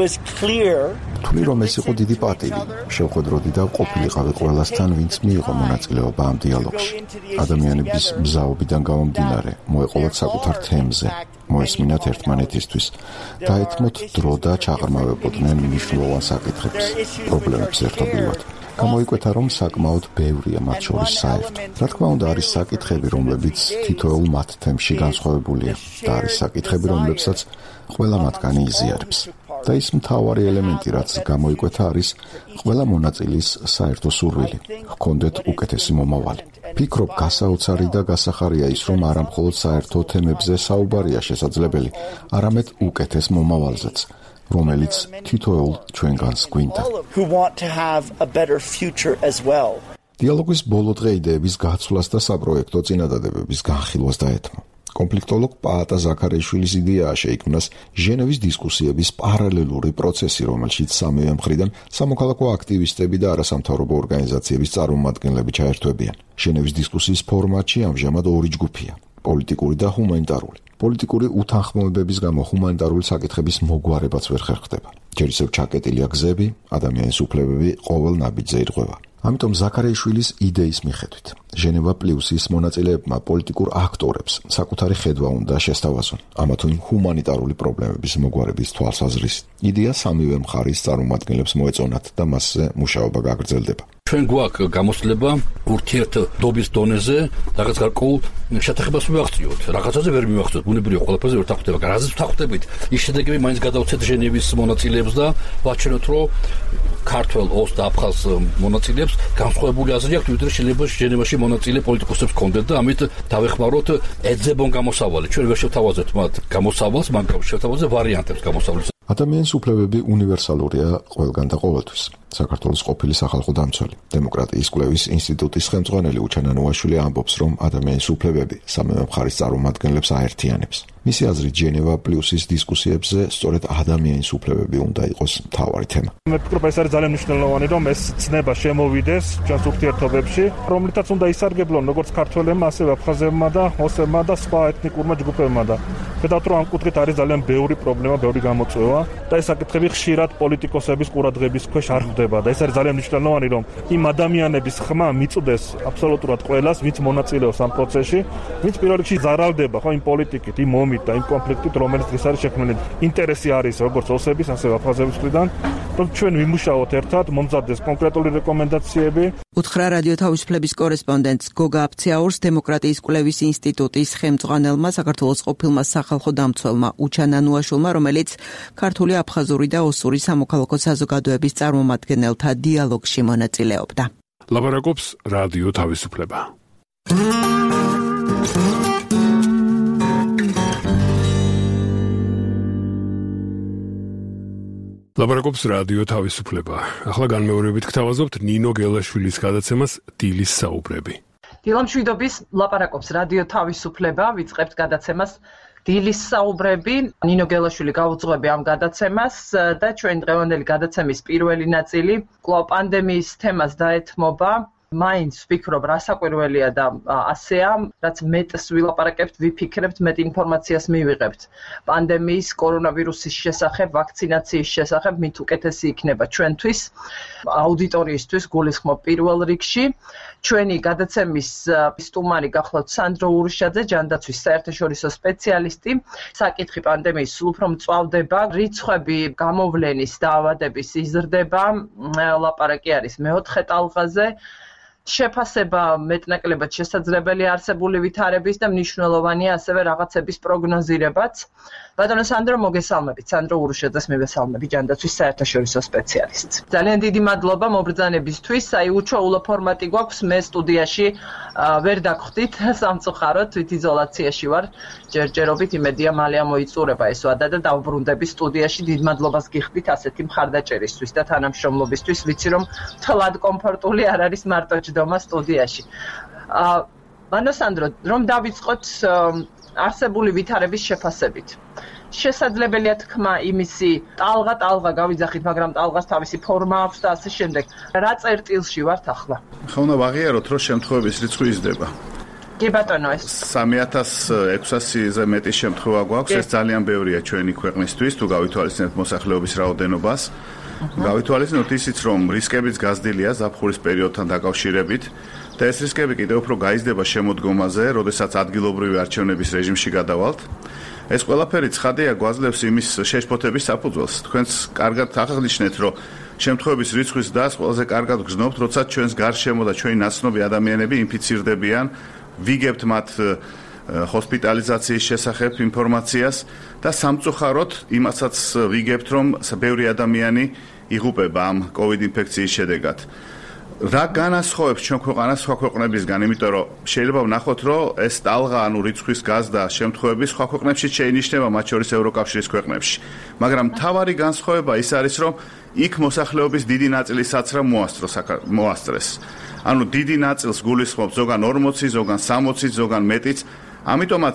თვლი რომ ეს იყო დიდი პატივი, შევხვედროდი და ყოფილიყავი ყველასთან, ვინც მიიღო მონაწილეობა ამ დიალოგში. ადამიანების მზაობიდან გამომდინარე, მოეყოლათ საკუთარ თემზე, მოესმინათ ერთმანეთისთვის, დაეთმოთ დრო და ჩაღრმავებოდნენ მნიშვნელოვან საკითხებს, პრობლემებს ერთობლივად. გამოიკვეთა, რომ საკმაოდ ბევრია მათ შორის საერთო. რა თქმა უნდა, არის საკითხები, რომლებიც თითოეულ მათ თემში განსხვავებულია და არის საკითხები, რომლებსაც ყველა მათგანი იზიარებს. და ის მთავარი ელემენტი, რაც გამოიკვეთა, არის ყველა მონაწილის საერთო სურვილი, ჰქონდეთ უკეთესი მომავალი. ფიქრობ, გასაოცარი და გასახარია ის, რომ არა მხოლოდ საერთო თემებზე საუბარია შესაძლებელი, არამედ უკეთეს მომავალზეც, რომელიც თითოეულ ჩვენგანს გვინდა. დიალოგის ბოლო დღე იდეების გაცვლას და საპროექტო წინადადებების განხილვას დაეთმო. კონფლიქტოლოგ პაატა ზაქარიშვილის იდეაა შეიქმნას ჟენევის დისკუსიების პარალელური პროცესი, რომელშიც სამივე მხრიდან სამოქალაქო აქტივისტები და არასამთავრობო ორგანიზაციების წარმომადგენლები ჩაერთვებიან. ჟენევის დისკუსიის ფორმატში ამჟამად 2 ჯგუფია: პოლიტიკური და ჰუმანიტარული. პოლიტიკური უთანხმოებების გამო ჰუმანიტარული საკითხების მოგვარებაც ვერ ხერხდება. ჯერ ისევ ჩაკეტილია გზები, ადამიანის უფლებები ყოველ ნაბიჯზე ირღვევა. ამიტომ ზაქარიშვილის იდეის მიხედვით, ჟენევა პლუსის მონაწილეებმა პოლიტიკურ აქტორებს საკუთარი ხედვა უნდა შესთავაზონ ამა თუ იმ ჰუმანიტარული პრობლემების მოგვარების თვალსაზრისით. იდეა სამივე მხარის წარმომადგენლებს მოეწონათ და მასზე მუშაობა გაგრძელდება. ჩვენ გვაქვს გამოცდილება ურთიერთობის დონეზე რაღაც გარკვეულ შეთანხმებას მივაღწიოთ. რაღაცაზე ვერ მივაღწიოთ, ბუნებრივია ყველაფერზე ვერ თანხმდება. რაზეც ვთანხმდებით, ის შედეგები მაინც გადავცეთ ჟენევის მონაწილეებს და ვაჩვენოთ, რომ ქართველ ოს და აფხაზ მონაწილეებს განსხვავებული აზრი აქვთ, ვიდრე შეიძლება ჟენევაში მონაწილე პოლიტიკოსებს ჰქონდეთ და ამით დავეხმაროთ ეძებონ გამოსავალი. ჩვენ ვერ შევთავაზეთ მათ გამოსავალს, მაგრამ შევთავაზეთ ვარიანტებს გამოსავლის. ადამიანის უფლებები უნივერსალურია ყველგან და ყოველთვის. საქართველოს ყოფილი სახალხო დამცველი, დემოკრატიის კვლევის ინსტიტუტის ხელმძღვანელი უჩა ნანოაშვილი ამბობს, რომ ადამიანის უფლებები სამივე მხარის წარმომადგენლებს აერთიანებს. მისი აზრით, ჯენევა პლუსის დისკუსიებზე სწორედ ადამიანის უფლებები უნდა იყოს მთავარი თემა. მე ვფიქრობ, ეს არის ძალიან მნიშვნელოვანი, რომ ეს ცნება შემოვიდეს ჩვენს ურთიერთობებში, რომლითაც უნდა ისარგებლონ როგორც ქართველებმა, ასევე აფხაზებმა და ოსებმა და სხვა ეთნიკურმა ჯგუფებმა და ვხედავთ, რომ ამ კუთხით არის ძალიან ბევრი პრობლემა, ბევრი გამოწვევა და ეს საკითხები ხშირად პოლიტიკოსების ყურადღების ქვეშ არ ხვდება და ეს არის ძალიან მნიშვნელოვანი, რომ იმ ადამიანების ხმა მიწვდეს აბსოლუტურად ყველას, ვინც მონაწილეობს ამ პროცესში, ვინც პირველ რიგში ზარავდება ხო იმ პოლიტიკით, იმ ომით და იმ კონფლიქტით, რომელიც დღეს არის შექმნილი. ინტერესი არის როგორც ოსების, ასევე აფხაზების მხრიდან, რომ ჩვენ ვიმუშაოთ ერთად, მომზადდეს კონკრეტული რეკომენდაციები. უთხრა რადიო თავისუფლების კორესპონდენტს გოგა აფციაურს დემოკრატიის კვლევის ინსტიტუტის ხელმძღვანელმა, საქართველოს ყოფილმა სახალხო დამცველმა უჩა ნანუაშვილმა, რომელიც ქართული, აფხაზური და ოსური სამოქალაქო საზოგადოების წარმომადგენელთა დიალოგში მონაწილეობდა. ლაპარაკობს რადიო თავისუფლება. ლაპარაკობს რადიო თავისუფლება. ახლა განმეორებით გთავაზობთ ნინო გელაშვილის გადაცემას დილის საუბრები. დილამშვიდობის ლაპარაკობს რადიო თავისუფლება, ვიწყებთ გადაცემას დილის საუბრები. ნინო გელაშვილი გაუძღვები ამ გადაცემას და ჩვენ დღევანდელი გადაცემის პირველი ნაწილი კვლავ პანდემიის თემას დაეთმობა. მაინც ვფიქრობ, რა საკვირველია და ასეა, რაც მეტს ვილაპარაკებთ, ვიფიქრებთ, მეტ ინფორმაციას მივიღებთ. პანდემიის, კორონავირუსის შესახებ, ვაქცინაციის შესახებ, მით უკეთესი იქნება ჩვენთვის, აუდიტორიისთვის გულისხმობ პირველ რიგში. ჩვენი გადაცემის სტუმარი გახლავთ სანდრო ურუშაძე, ჯანდაცვის საერთაშორისო სპეციალისტი. საკითხი პანდემიის სულ უფრო მწვავდება, რიცხვები გამოვლენის დაავადების იზრდება, ლაპარაკი არის მეოთხე ტალღაზე. შეფასება მეტნაკლებად შესაძლებელი არსებული ვითარების და მნიშვნელოვანია ასევე რაღაცების პროგნოზირებაც. ბატონო სანდრო, მოგესალმებით. სანდრო ურუშაძეს მივესალმები, ჯანდაცვის საერთაშორისო სპეციალისტს. ძალიან დიდი მადლობა მობრძანებისთვის. უჩვეულო ფორმატი გვაქვს, მე სტუდიაში ვერ დაგხვდით სამწუხაროდ, თვითიზოლაციაში ვარ. ჯერჯერობით იმედია მალე მოიწურება ეს ვადა და დავბრუნდები სტუდიაში. დიდ მადლობას გიხდით ასეთი მხარდაჭერისთვის და თანამშრომლობისთვის. ვიცი რომ თლად კომფორტული არ არის მარტო ჯდომა სტუდიაში. ბატონო სანდრო, რომ დავიწყოთ არსებული ვითარების შეფასებით. შესაძლებელია თქმა იმისი ტალღა გავიძახით, მაგრამ ტალღას თავისი ფორმა აქვს და ასე შემდეგ. რა წერტილში ვართ ახლა? ხო, უნდა ვაღიაროთ, რომ შემთხვევების რიცხვი იზრდება. კი ბატონო, ეს 3600-ზე მეტი შემთხვევა გვაქვს, ეს ძალიან ბევრია ჩვენი ქვეყნისთვის, თუ გავითვალისწინებთ მოსახლეობის რაოდენობას. გავითვალისწინოთ ისიც, რომ რისკებიც გაზრდილია ზაფხულის პერიოდთან დაკავშირებით. და ეს რისკები კიდევ უფრო გაიზრდება შემოდგომაზე, როდესაც ადგილობრივი არჩევნების რეჟიმში გადავალთ. ეს ყველაფერი ცხადია გვაძლევს იმის შეშფოთების საფუძველს. თქვენს კარგად აღნიშნეთ, რომ შემთხვევების რიცხვის დას ყველაზე კარგად გრძნობთ, როცა ჩვენს გარშემო და ჩვენი ნაცნობი ადამიანები ინფიცირდებიან, ვიგებთ მათ ჰოსპიტალიზაციის შესახებ ინფორმაციას და სამწუხაროდ იმასაც ვიგებთ, რომ ბევრი ადამიანი იღუპება ამ COVID ინფექციის შედეგად. რა განასხვავებს ჩვენ ქვეყანას სხვა ქვეყნებისგან, იმიტომ რომ შეიძლება ვნახოთ, რომ ეს ტალღა, ანუ რიცხვის გაზრდა შემთხვევები სხვა ქვეყნებში შეინიშნება, მათ შორის ევროკავშირის ქვეყნებში. მაგრამ მთავარი განსხვავება ის არის, რომ იქ მოსახლეობის დიდი ნაწილი საცრა მოასწრეს. ანუ დიდი ნაწილს გულისხმობს ზოგან 40, ზოგან 60, ზოგან მეტიც. ამიტომაც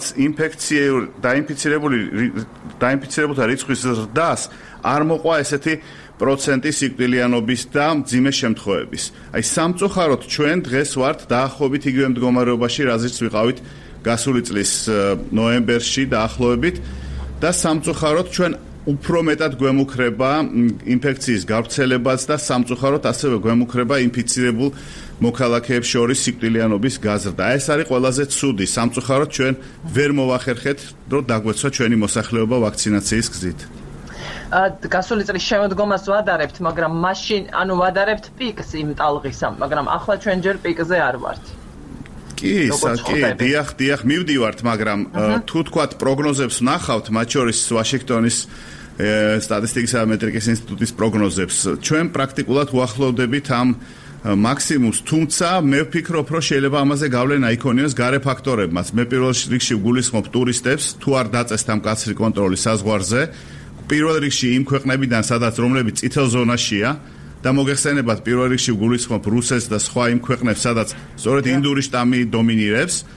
დაინფიცირებულთა რიცხვის ზრდას არ მოყვა ესეთი პროცენტი სიკვდილიანობის და მძიმე შემთხვევების. აი სამწუხაროდ ჩვენ დღეს ვართ დაახლოებით იგივე მდგომარეობაში, რაზეც ვიყავით გასული წლის ნოემბერში დაახლოებით და სამწუხაროდ ჩვენ უფრო მეტად გვემუქრება ინფექციის გავრცელებაც და სამწუხაროდ ასევე გვემუქრება ინფიცირებულ მოქალაქეებს შორის სიკვდილიანობის გაზრდა. ეს არის ყველაზე ცუდი. სამწუხაროდ ჩვენ ვერ მოვახერხეთ, რომ დაგვეცვა ჩვენი მოსახლეობა ვაქცინაციის გზით. გასული წლის შემოდგომას ვადარებთ, მაგრამ მაშინ, ვადარებთ პიკს იმ ტალღისა, მაგრამ ახლა ჩვენ ჯერ პიკზე არ ვართ. კი, დიახ, მივდივართ, მაგრამ თუ თქვათ პროგნოზებს ვნახავთ, მათ შორის ვაშინგტონის სტატისტიკისა და მეტრიკის ინსტიტუტის პროგნოზებს, ჩვენ პრაქტიკულად უახლოვდებით ამ მაქსიმუმს, თუმცა მე ვფიქრობ, რომ შეიძლება ამაზე გავლენა იქონიოს გარე ფაქტორებმაც. მე პირველ რიგში ვგულისხმობ ტურისტებს, თუ არ დაწესთ ამ კაცრი კონტროლი საზღვარზე, პირველ რიგში იმ ქვეყნებიდან, სადაც რომლებიც წითელ ზონაშია და მოგეხსენებათ, პირველ რიგში ვგულისხმობ რუსეთს და სხვა იმ ქვეყნებს, სადაც სწორედ ინდური შტამი დომინირებს.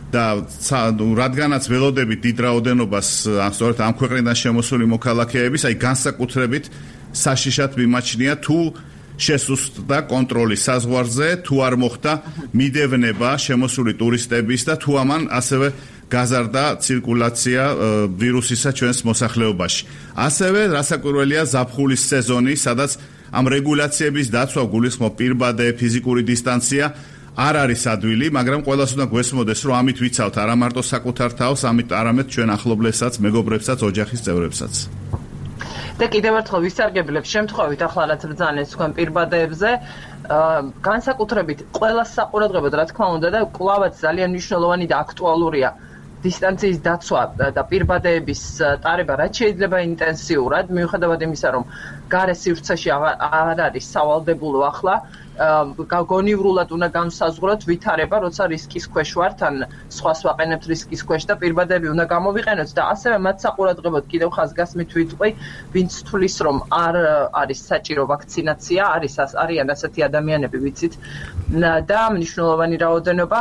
და რადგანაც ველოდებით დიდ რაოდენობას სწორედ ამ ქვეყნიდან შემოსული მოქალაქეების, აი განსაკუთრებით საშიშად მიმაჩნია თუ შესუსტდა კონტროლი საზღვარზე, თუ არ მოხდა მიდევნება შემოსული ტურისტების და თუ ამან ასევე გაზარდა ცირკულაცია ვირუსისა ჩვენს მოსახლეობაში. ასევე რასაკვირველია ზაფხულის სეზონი, სადაც ამ რეგულაციების დაცვა გულისხმობ პირბადე, ფიზიკური დისტანცია არ არის ადვილი, მაგრამ ყველას უნდა გვესმოდეს, რომ ამით ვიცავთ არა მარტო საკუთარ თავს, ამით არამედ ჩვენ ახლობლებსაც, მეგობრებსაც, ოჯახის წევრებსაც. და კიდევ ერთხელ ვისარგებლებ შემთხვევით ახლა რაც ბრძანეს თქვენ პირბადეებზე, განსაკუთრებით ყველას საყურადღებოდ რა თქმა უნდა და კლავაც ძალიან მნიშვნელოვანი და აქტუალურია დისტანციის დაცვა და პირბადეების ტარება რაც შეიძლება ინტენსიურად, მიუხედავად იმისა, რომ გარე სივრცეში არ არის სავალდებულო ახლა, გონივრულად უნდა განსაზღვროთ ვითარება, როცა რისკის ქვეშ ვართ, ან სხვას ვაყენებთ რისკის ქვეშ და პირბადები უნდა გამოვიყენოთ და ასევე მათ საყურადღებოდ კიდევ ხაზგასმით ვიტყვი, ვინც თulis რომ არ არის საჭირო ვაქცინაცია, არიან ასეთი ადამიანები, ვიცით, და მნიშვნელოვანი რაოდენობა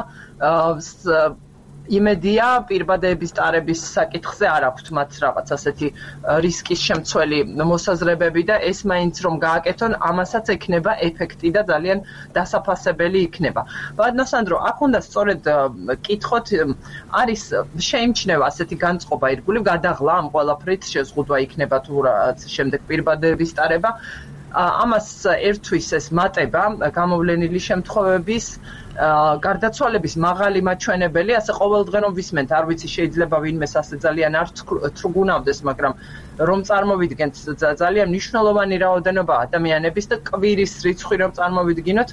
იმედია პირბადეების ტარების საკითხზე არ აქვთ მათ რაღაც ასეთი რისკის შემცველი მოსაზრებები და ეს მაინც რომ გააკეთონ, ამასაც ექნება ეფექტი და ძალიან დასაფასებელი იქნება. ბატონო სანდრო, აქ უნდა სწორედ კითხოთ, არის შეიმჩნევა ასეთი განწყობა ირგვლივ გადაღლა ამ ყველაფრით, შეზღუდვა იქნება თუ რაც შემდეგ პირბადეების ტარება. ამას ერთვის ეს მატება გამოვლენილი შემთხვევების გარდაცვალების მაღალი მაჩვენებელი, ასე ყოველდღე რომ ვისმენთ, არ ვიცი შეიძლება ვინმეს ასე ძალიან არ თრგუნავდეს, მაგრამ რომ წარმოვიდგენთ ძალიან მნიშვნელოვანი რაოდენობა ადამიანების და კვირის რიცხვი რომ წარმოვიდგინოთ,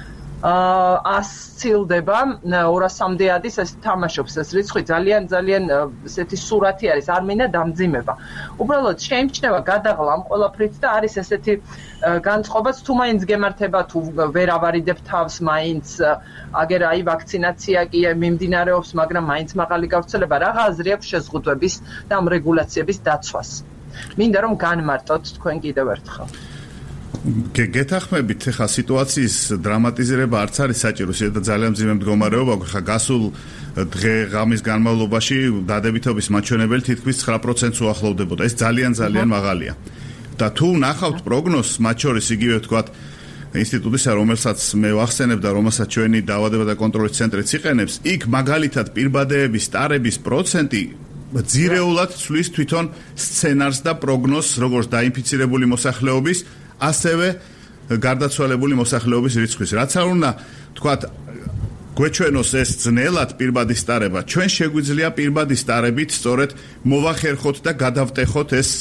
100 ცილდება 200-მდე ადის ეს თამაშობს ეს რიცხვი ძალიან ესეთი სურათი არის არ მინდა დამძიმება. უბრალოდ შეიმჩნევა გადაღლა ამ ყველაფრით და არის ესეთი განწყობაც თუ მაინც გემართება თუ ვერ ავარიდებ თავს მაინც აგერ აი ვაქცინაცია კი მიმდინარეობს, მაგრამ მაინც მაღალი გავრცელება რა აზრი აქვს შეზღუდვების და ამ რეგულაციების დაცვას. მინდა რომ განმარტოთ თქვენ კიდევ ერთხელ. გეთახმებით ხა სიტუაციის დრამატიზირება არც არის საჭირო, შეიძლება ძალიან მძიმე მდგომარეობა აქვს. ხა გასულ დღე-ღამის განმავლობაში დადებითობის მაჩვენებელი თითქმის 9%-ს უახლოვდებოდა. ეს ძალიან მაღალია. და თუ ნახავთ პროგნოზს, მათ შორის იგივე ვთქვათ ინსტიტუტისა, რომელსაც მე ვახსენებ და რომელსაც ჩვენი დაავადება და კონტროლის ცენტრიც იყენებს, იქ მაგალითად პირბადეების ტარების პროცენტი ძირეულად ცვლის თვითონ სცენარს და პროგნოზს, როგორც დაინფიცირებული მოსახლეობის, ასევე გარდაცვალებული მოსახლეობის რიცხვის. რაც არ უნდა თქვათ გვეჩვენოს ეს ძნელად პირბადის ტარება, ჩვენ შეგვიძლია პირბადის ტარებით სწორედ მოვახერხოთ და გადავტეხოთ ეს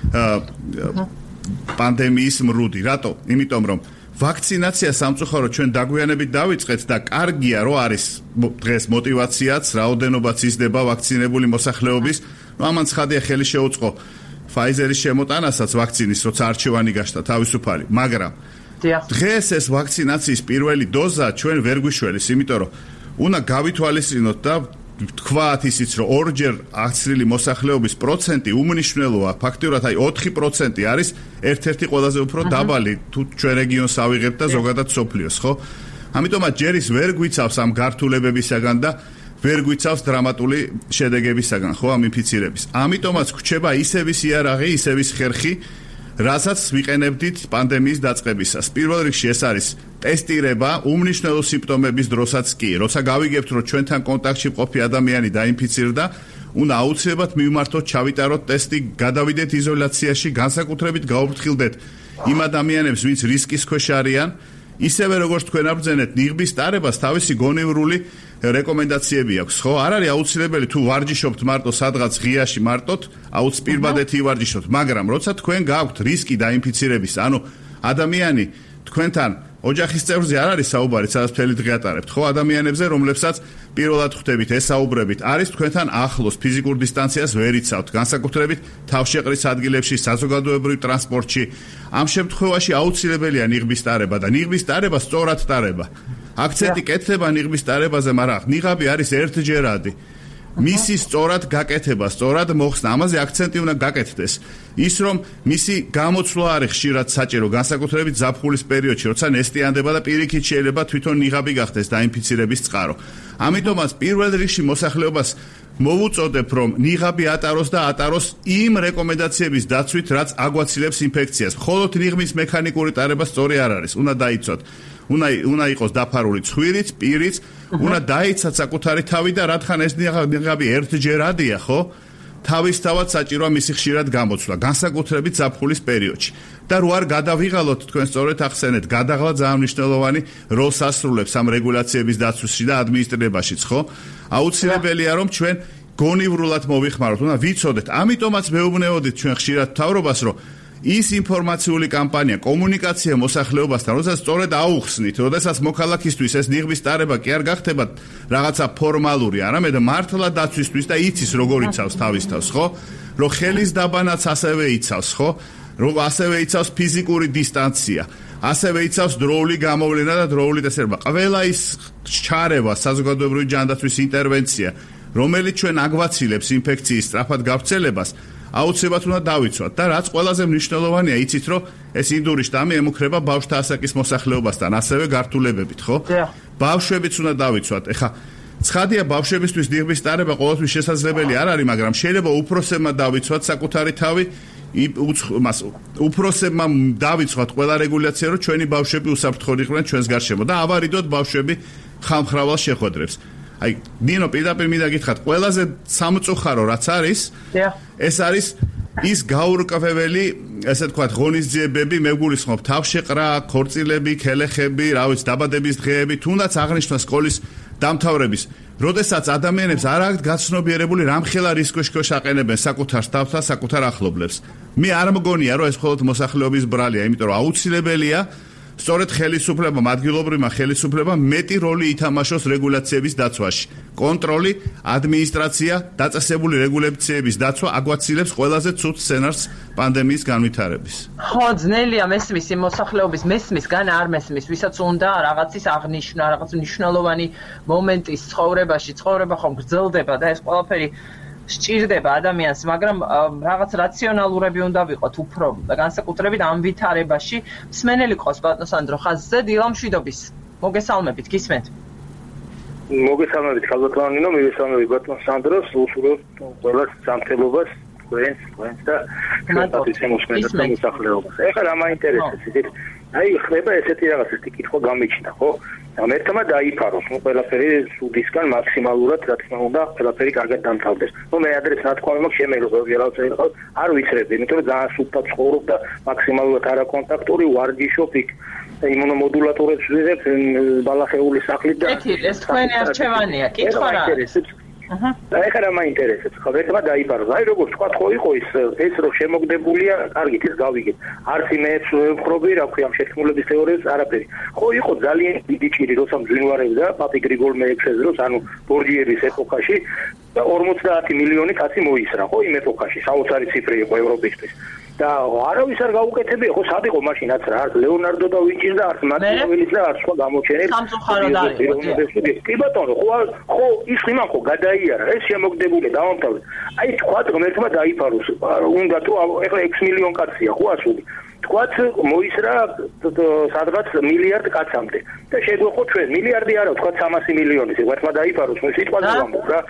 პანდემიის მრუდი. რატო? იმიტომ რომ ვაქცინაცია სამწუხაროდ ჩვენ დაგვიანებით დავიწყეთ და კარგია რომ არის დღეს мотиваციაც, რაოდენობაც იზრდება ვაქცინებული მოსახლეობის. ამან ცხადია ხელი შეუწყო Pfizer-ის შემოტანასაც ვაქცინის, როცა არჩევანი გაშთა თავისუფალი, მაგრამ დღეს ეს ვაქცინაციის პირველი დოზა ჩვენ ვერ გვიშველის, იმიტომ რომ უნდა გავითვალისწინოთ და თქვათ ისიც, რომ ორჯერ აღცრილი მოსახლეობის პროცენტი უმნიშვნელოა, ფაქტიურად აი 4% არის ერთ-ერთი ყველაზე უფრო დაბალი თუ ჩვენ რეგიონს ავიღებთ და ზოგადად სოფლიოს, ხო? ამიტომაც ჯერ ის ვერ გვიცავს ამ გართულებებისაგან და ვერ გვიცავს დრამატული შედეგებისაგან, ხო, ამ ინფიცირების. ამიტომაც გვჩება ისევის იარაღი, ისევის ხერხი, რასაც ვიყენებდით პანდემიის დაწყებისას. პირველ რიგში ეს არის ტესტირება უმნიშვნელო სიმპტომების დროსაც კი. როცა გავიგებთ, რომ ჩვენთან კონტაქტში მყოფი ადამიანი დაინფიცირდა, უნდა აუცილებლად მივმართოთ, ჩავიტაროთ ტესტი, გადავიდეთ იზოლაციაში, განსაკუთრებით გაუფრთხილდეთ იმ ადამიანებს, ვინც რისკის ქვეშ არიან. ისევე როგორც თქვენ აღბრძენეთ, ნიღბის ტარებას თავისი გონივრული რეკომენდაციები აქვს, ხო? არ არის აუცილებელი თუ ვარჯიშობთ მარტო სადღაც ღიაში მარტოთ, აუცილებლად ვარჯიშობთ, მაგრამ როცა თქვენ გაქვთ რისკი დაინფიცირების, ანუ ადამიანი თქვენთან ოჯახის წევრზე არ არის საუბარი, სადაც მთელი დღე ატარებთ, ხო? ადამიანებზე, რომლებსაც პირველად ხვდებით, ესაუბრებით, არის თქვენთან ახლოს, ფიზიკურ დისტანციას ვერ იცავთ, განსაკუთრებით თავშეყრის ადგილებში, საზოგადოებრივ ტრანსპორტში. ამ შემთხვევაში აუცილებელია ნიღბის ტარება და ნიღბის ტარება სწორად ტარება. აქცენტი კეთდება ნიღბის ტარებაზე, მაგრამ ნიღაბი არის ერთჯერადი. მისი სწორად გაკეთება, სწორად მოხსნა. ამაზე აქცენტი უნდა გაკეთდეს. ის რომ მისი გამოცვლა არის ხშირად საჭირო, განსაკუთრებით ზაფხულის პერიოდში, როცა ნესტიანდება და პირიქით შეიძლება თვითონ ნიღაბი გახდეს დაინფიცირების წყარო. ამიტომაც პირველ რიგში მოსახლეობას მოვუწოდებ, რომ ნიღაბი ატაროს და ატაროს იმ რეკომენდაციების დაცვით, რაც აგვაცილებს ინფექციას. მხოლოდ ნიღბის მექანიკური ტარება სწორი არ არის, უნდა დაიცვათ. უნდა იყოს დაფარული ცხვირიც, პირიც, უნდა დაიცვათ საკუთარი თავი და რადგან ეს ნიღაბი ერთჯერადია, ხო? თავისთავად საჭიროა მისი ხშირად გამოცვლა, განსაკუთრებით ზაფხულის პერიოდში. და რო არ გადავიღალოთ, თქვენ სწორედ ახსენეთ, გადაღლა ძალიან მნიშვნელოვანი როლს ასრულებს ამ რეგულაციების დაცვაში და ადმინისტრირებაშიც, ხო? აუცილებელია რომ ჩვენ გონივრულად მოვიხმაროთ, უნდა ვიცოდეთ. ამიტომაც მეუბნეოდით ჩვენ ხშირად მთავრობას, რომ ის ინფორმაციული კამპანია, კომუნიკაცია მოსახლეობასთან, როდესაც სწორედ აუხსნით, როდესაც მოქალაქისთვის ეს ნიღბის ტარება კი არ გახდება რაღაცა ფორმალური, არამედ მართლა დაცვისთვის და იცის როგორ იცავს თავის თავს, ხო? რომ ხელის დაბანაც ასევე იცავს, ხო? რომ ასევე იცავს ფიზიკური დისტანცია, ასევე იცავს დროული გამოვლენა და დროული წესრიგება. ყველა ის ჩარევა, საზოგადოებრივი ჯანდაცვის ინტერვენცია, რომელიც ჩვენ აგვაცილებს ინფექციის სწრაფად გავრცელებას, აუცილებლად უნდა დავიცვათ და რაც ყველაზე მნიშვნელოვანია, იცით რომ ეს ინდური შტამი ემუქრება ბავშვთა ასაკის მოსახლეობასთან, ასევე გართულებებით, ხო? ბავშვებიც უნდა დავიცვათ. ეხა ცხადია ბავშვებისთვის ნიღბის ტარება ყოველთვის შესაძლებელი არ არის, მაგრამ შეიძლება უფროსებმა დავიცვათ საკუთარი თავი, უფროსებმა დავიცვათ ყველა რეგულაცია, რომ ჩვენი ბავშვები უსაფრთხო იყვნენ ჩვენს გარშემო და ავარიდოთ ბავშვები ხალხმრავალ შეხვედრებს. აი, ნინო, პირდაპირ მინდა გითხრათ, ყველაზე სამწუხარო რაც არის, ეს არის ის გაურკვეველი, ესე ვთქვათ, ღონისძიებები, მეგულისხმობ თავშეყრა, ქორწილები, ქელეხები, რა ვიცი, დაბადების დღეები, თუნდაც აღნიშნვა სკოლის დამთავრების, როდესაც ადამიანებს არ აქვთ გაცნობიერებული რამხელა რისკის ქვეშ აყენებენ საკუთარ თავს და საკუთარ ახლობლებს. მე არ მგონია, რომ ეს მხოლოდ მოსახლეობის ბრალია, იმიტომ რომ აუცილებელია სწორედ ხელისუფლებამ, ადგილობრივმა ხელისუფლებამ მეტი როლი ითამაშოს რეგულაციების დაცვაში. კონტროლი, ადმინისტრაცია, დაწესებული რეგულაციების დაცვა აგვაცილებს ყველაზე ცუდ სცენარს პანდემიის განვითარების. ხო, ძნელია მესმის იმ მოსახლეობის მესმის, გან არ მესმის, ვისაც უნდა რაღაცის აღნიშვნა, რაღაც მნიშვნელოვანი მომენტის ცხოვრებაში, ცხოვრება ხომ გრძელდება და ეს ყველაფერი სჭირდება ადამიანს, მაგრამ რაღაც რაციონალურები უნდა ვიყოთ უფრო და განსაკუთრებით ამ ვითარებაში. მსმენელი ყავს ბატონო სანდრო ხაზზე, დილამშვიდობის. მოგესალმებით, გისმენთ. მოგესალმებით, ხალბატონო, მივესალმებით ბატონ სანდროს, უსურვებთ ყველას სამთელობას, თქვენს და ჩვენთვის მოსმენას მოსახლეობას. ეხლა რა მაინტერესებს, იცით? აი, ხდება ესეთი რაღაც, ესეთი კითხვა გამიჩნდა, ხო? ამერტმა დაიფაროს, ყველაფერი სუდისგან მაქსიმალურად, რა თქმა უნდა, ყველაფერი კარგად დამთავრდეს. მე ადრეს ნათქვამი მაქვს შემეძლო ვიღაცა იყო, არ ვიცრები, იმიტომ რომ ძალიან სუფთად ცხოვრობ და მაქსიმალურად არაკონტაქტური ვარჯიშობ იქ. იმუნომოდულატორებს ვიღებ ბალახეულის სახლით და ეს თქვენი არჩევანია, კითხვა რა არის? და ეხლა რა მაინტერესებს, ხო, ერთმა დაიფაროს. აი როგორც თქვა, ხო იყო ეს რომ შემოგდებულია, კარგით ის გავიგეთ. არც იმეც ვხრობი, რა ქვია, ამ შეთქმულების თეორიებს არაფერი. ხო იყო ძალიან დიდი ჭირი, როცა მძვინვარებდა პაპი გრიგოლ მე-6-ს დროს, ანუ ბორჯიების ეპოქაში და 50 მილიონი კაცი მოისრა, ხო, იმ ეპოქაში, საოცარი ციფრი იყო ევროპისთვის. და არავის არ გაუკეთებია, ხო, სად იყო მაშინაც რა, არც ლეონარდო და ვინჩის და არც მაკიაველის და არც სხვა გამოჩენილი. სამწუხაროდ არის. კი ბატონო, ხო, ის იმან ხო გადაიარა, ეს შემოგდებული დავამთავრე. აი თქვა ღმერთმა დაიფაროს, უნდა თუ ეხლა 6 მილიონი კაცია, ხო ასული. თქვათ მოისრა სადღაც მილიარდ კაცამდე და შეგვეყო ჩვენ მილიარდი არა, თქვათ 300 მილიონი, ღმერთმა დაიფაროს, მე სიტყვაზე ვამბობ რა.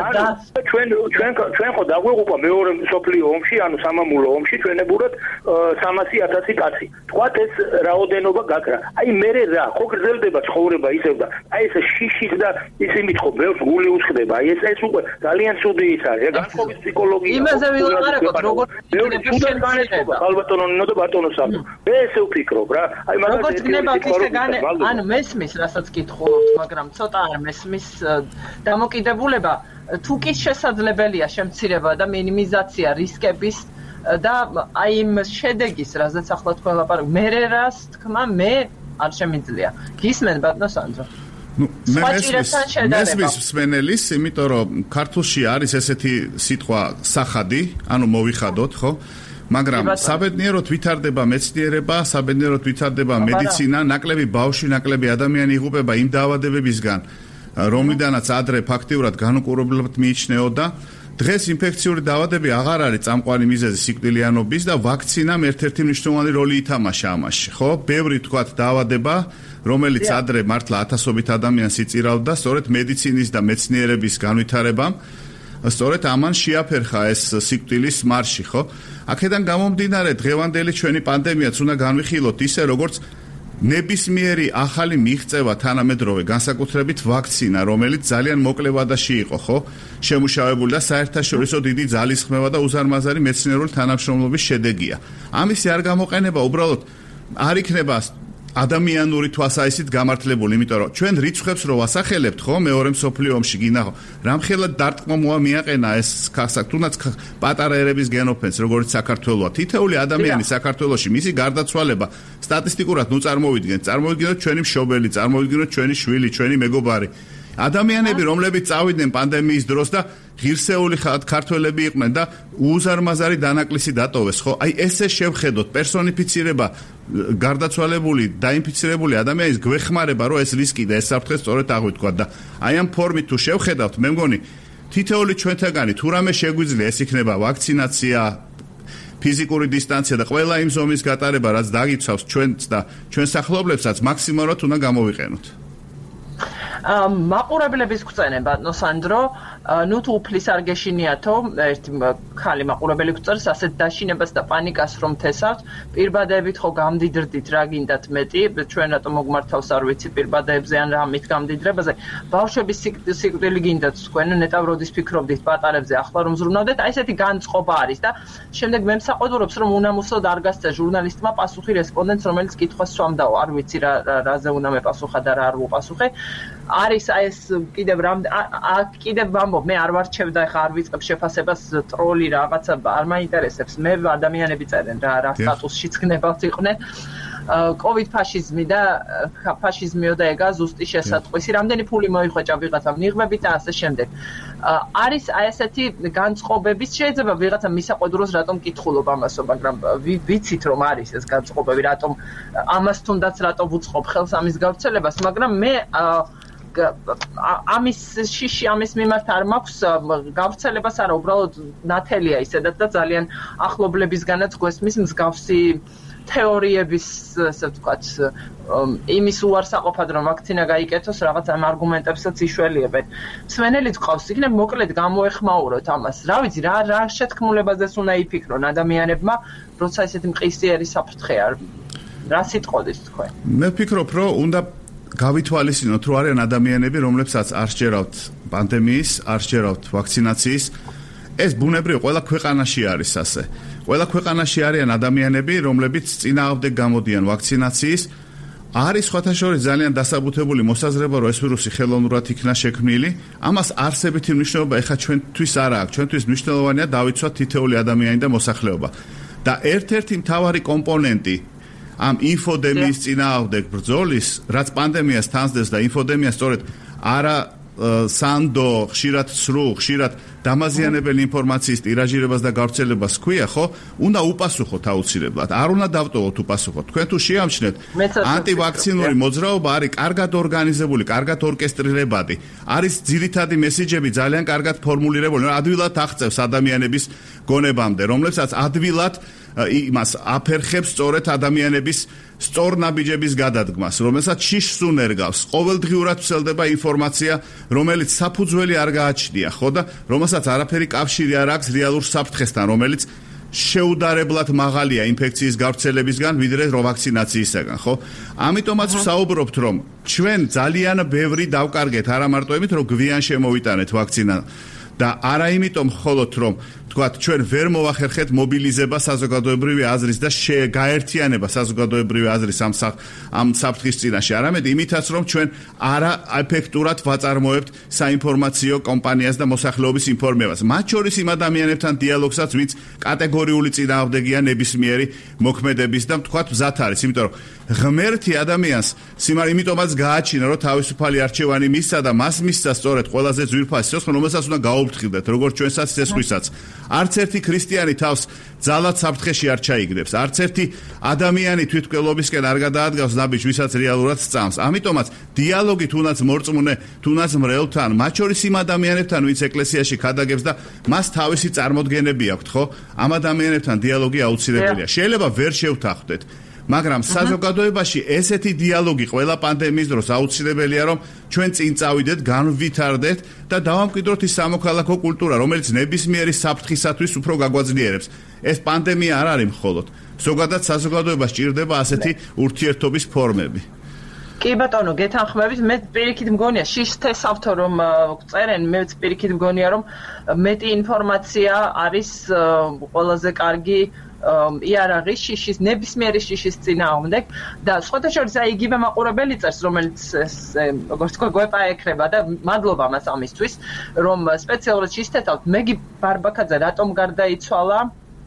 ჩვენ ხო დაგვეყობა მეორე მსოფლიო ომში, ანუ სამამულო ომში ჩვენებურად 300,000 კაცი. თქვათ ეს რაოდენობა გაკრა. აი მე რა, ხო გრძელდება ცხოვრება ისევ და აი ეს შიშის და ისინი ხო ბევრს გული უსხდება. აი ეს უკვე ძალიან ცუდი ის არის, განწყობის ფსიქოლოგია. იმაზე ვილაპარაკოთ, როგორ ცუდად განეცობა ალბათონო და ბატონო მე ესე ვფიქრობ რა. აი მაგას როგორც გნებავთ ისე ანუ მესმის, რასაც კითხულობთ, მაგრამ ცოტა არ მესმის დამოკიდებულება თუ კი შესაძლებელია შემცირება და მინიმიზაცია რისკების და აი იმ შედეგის, რაზეც ახლა თქვენ ლაპარაკობთ, მე რას თქმა მე არ შემიძლია. გისმენ ბატონო სანდრო? მესმის მსმენელის, იმიტომ რომ ქართულში არის ესეთი სიტყვა სახადი, ანუ მოვიხადოთ, ხო? მაგრამ საბედნიეროდ ვითარდება მეცნიერება, საბედნიეროდ ვითარდება მედიცინა, ნაკლები ბავშვი, ნაკლები ადამიანი იღუპება იმ დაავადებებისგან, რომლიდანაც ადრე ფაქტიურად განუკურებლად მიიჩნეოდა. დღეს ინფექციური დაავადებები აღარ არის წამყვანი მიზეზი სიკვდილიანობის და ვაქცინამ ერთ-ერთი მნიშვნელოვანი როლი ითამაშა ამაში. ხო, ბევრი თქვათ დაავადება, რომელიც ადრე მართლა ათასობით ადამიანს იწირავდა, სწორედ მედიცინის და მეცნიერების განვითარებამ სწორედ ამან შეაფერხა ეს სიკვდილის მარში, ხო? აქედან გამომდინარე დღევანდელი ჩვენი პანდემიაც უნდა განვიხილოთ ისე, როგორც ნებისმიერი ახალი მიღწევა თანამედროვე განსაკუთრებით ვაქცინა, რომელიც ძალიან მოკლე ვადაში იყო, ხო? შემუშავებული და საერთაშორისო დიდი ძალისხმევა და უზარმაზარი მეცნიერული თანამშრომლობის შედეგია. ამისი არ გამოყენება უბრალოდ არ იქნება ადამიანური თვალსაჩინით გამართლებული, იმიტომ რომ ჩვენ რიცხვებს რო ვასახელებთ, ხო, მეორე მსოფლიო ომში გინახო, რამხელა დარტყმა მიაყენა ეს თუნდაც პატარა ერების გენოფენს, როგორც საქართველოა. თითოეული ადამიანი საქართველოში მისი გარდაცვალება სტატისტიკურად ნუ წარმოვიდგინოთ ჩვენი მშობელი, წარმოვიდგინოთ ჩვენი შვილი, ჩვენი მეგობარი. ადამიანები, რომლებიც წავიდნენ პანდემიის დროს და ღირსეული ქართველები იყვნენ და უზარმაზარი დანაკლისი დატოვეს, ხო? აი ესე შევხედოთ პერსონიფიცირება გარდაცვალებული, დაინფიცირებული ადამიანის გვეხმარება, რომ ეს რისკი და ეს საფრთხე სწორედ აღვიქვათ და აი ამ ფორმით თუ შევხედავთ, მე მგონი თითოეული ჩვენთაგანი თუ რამე შეგვიძლია, ეს იქნება ვაქცინაცია, ფიზიკური დისტანცია და ყველა იმ ზომის გატარება, რაც დაგიცავს ჩვენს და ჩვენ სახლობლებსაც მაქსიმალურად უნდა გამოვიყენოთ. მაყურებლების გვწენენ ბატონო სანდრო, ნუ თუ უფლის არ გეშინიათო, ერთი ხალი მაყურებელი გვწერს ასეთ დაშინებას და პანიკას რომ თესავთ, პირბადებით ხო გამდიდრდით რა გინდათ მეტი, ჩვენ რატომ მოგმართავს არ ვიცი პირბადებზე ან რამით გამდიდრებაზე, ბავშვების სიკვდილი გინდათ თქვენ, ნეტავ როდის ფიქრობდით პატარებზე, ახლა რომ ზრუნავდეთ, აი ესეთი განწყობა არის და შემდეგ მე მსაყოდურობს რომ უნამუსოდ არ გასცა ჟურნალისტმა პასუხი რესპონდენტს, რომელიც კითხვას სვამდაო, არ ვიცი რაზე უნდა მეპასუხა და რა არ უპასუხე. არის ეს კიდევ ვამბობ, მე არ ვარჩევ და ხა არ ვიწყებ შეფასებას ტროლი რაღაცა არ მაინტერესებს. მე ადამიანები წერენ რა სტატუსშიც გნებავთ იყვნენ. კოვიდ ფაშიზმი და ფაშიზმიო და ეგა ზუსტი შესატყვისი, რამდენი ფული მოიხვეჭა ვიღაცამ ნიღბებით და ასე შემდეგ. არის აი ესეთი განწყობების შეიძლება ვიღაცა მისაყოდროს რატომ კითხულობ ამასო, მაგრამ ვიცით რომ არის ეს განწყობები, რატომ ამას თუნდაც რატომ ვუწყობ ხელს ამის გავრცელებას, მაგრამ მე ამის შიში ამის მიმართ არ მაქვს გავრცელებას არა, უბრალოდ ნათელია ისედაც და ძალიან ახლობლებისგანაც გვესმის მსგავსი თეორიების, ასე ვთქვათ, იმის უარსაყოფად რომ ვაქცინა გაიკეთოს, რაღაც ამ არგუმენტებსაც იშველიებენ. მსმენელიც ყავს, იქნებ მოკლედ გამოეხმაუროთ ამას. რა ვიცი, რა შეთქმულებაზეც უნდა იფიქრონ ადამიანებმა, როცა ესეთი მყისიერი საფრთხე არ რა სიტყოდით თქვენ. მე ვფიქრობ, რომ უნდა გავითვალისწინოთ, რომ არიან ადამიანები, რომლებსაც არ სჯერავთ პანდემიის, არ სჯერავთ ვაქცინაციის. ეს ბუნებრივი ყველა ქვეყანაში არის ასე. ყველა ქვეყანაში არიან ადამიანები, რომლებიც წინააღმდეგ გამოდიან ვაქცინაციის. არის სხვათაშორის ძალიან დასაბუთებული მოსაზრება, რომ ეს ვირუსი ხელოვნურად იქნა შექმნილი. ამას არსებითი მნიშვნელობა ეხლა ჩვენთვის არ აქვს. ჩვენთვის მნიშვნელოვანია დავიცვათ თითოეული ადამიანი და მოსახლეობა. და ერთ-ერთი მთავარი კომპონენტი ამ ინფოდემიის წინააღმდეგ ბრძოლის, რაც პანდემიას თანსდევს და ინფოდემია სწორედ არა სანდო, ხშირად სრულ, ხშირად დამაზიანებელი ინფორმაციის ტირაჟირებას და გავრცელებას ქვია, ხო? უნდა უპასუხოთ აუცილებლად. არ უნდა დავტოვოთ უპასუხოთ. თქვენ თუ შეამჩნევთ, ანტივაქცინური მოძრაობა არის კარგად ორგანიზებული, კარგად ორკესტრირებადი. არის ძირითადი მესიჯები ძალიან კარგად ფორმულირებული, ადვილად აღწევს ადამიანების გონებამდე, რომლებსაც ადვილად იმას აფერხებს სწორედ ადამიანების სწორ ნაბიჯების გადადგმას, რომელსაც შიშს უნერგავს. ყოველდღიურად ვრცელდება ინფორმაცია, რომელიც საფუძველი არ გააჩნია, ხო და რომელსაც არაფერი კავშირი არ აქვს რეალურ საფრთხესთან, რომელიც შეუდარებლად მაღალია ინფექციის გავრცელებისგან, ვიდრე ვაქცინაციისგან, ხო? ამიტომაც ვსაუბრობთ, რომ ჩვენ ძალიან ბევრი დავკარგეთ, არა მარტო იმით, რომ გვიან შემოვიტანეთ ვაქცინა და არა იმიტომ მხოლოდ რომ თქვათ ჩვენ ვერ მოვახერხეთ მობილიზება საზოგადოებრივი აზრის და გაერთიანება საზოგადოებრივი აზრის ამ საფრთხის წინაშე, არამედ იმითაც რომ ჩვენ არა ეფექტურად ვაწარმოებთ საინფორმაციო კომპანიას და მოსახლეობის ინფორმებას. მათ შორის იმ ადამიანებთან დიალოგსაც, ვინც კატეგორიული წინააღმდეგია ნებისმიერი მოქმედების და თქვათ მზად არის, იმიტომ რომ ღმერთი ადამიანს იმიტომაც გააჩინა, რომ თავისუფალი არჩევანი მისცა და მას მისცა სწორედ ყველაზე ძვირფასი სიცხე, რომელსაც უნდა გაუბრუნოს დაუფრთხილდეთ, როგორც ჩვენსაც ისე სხვისაც. არც ერთი ქრისტიანი თავს ძალად საფრთხეში არ ჩაიგდებს. არც ერთი ადამიანი თვითმკვლელობისკენ არ გადაადგავს ნაბიჯს, ვისაც რეალურად სწამს. ამიტომაც დიალოგი თუნდაც მორწმუნე, თუნდაც მრევლთან, მათ შორის იმ ადამიანებთან, ვინც ეკლესიაში ქადაგებს და მას თავისი წარმოდგენები აქვთ, ხო? ამ ადამიანებთან დიალოგი აუცილებელია. შეიძლება ვერ შევთანხმდეთ, მაგრამ საზოგადოებაში ესეთი დიალოგი ყველა პანდემიის დროს აუცილებელია, რომ ჩვენ წინ წავიდეთ, განვითარდეთ და დავამკვიდროთ ის სამოქალაქო კულტურა, რომელიც ნებისმიერი საფრთხისათვის უფრო გაგვაძლიერებს. ეს პანდემია არ არის მხოლოდ. ზოგადად საზოგადოებას ჭირდება ასეთი ურთიერთობის ფორმები. კი ბატონო, გეთანხმებით, მე პირიქით მგონია, შიშთესავთო რომ წერენ, მე პირიქით მგონია, რომ მეტი ინფორმაცია არის ყველაზე კარგი იარაღი შიშის, ნებისმიერი შიშის წინააღმდეგ და სხვათა შორის აი იგივე მაყურებელი წერს, რომელიც როგორც თქვა გვეპაექრება და მადლობა მას ამისთვის, რომ სპეციალურად შიშთესავთ, მეგი ბარბაკაძე რატომ გარდაიცვალა?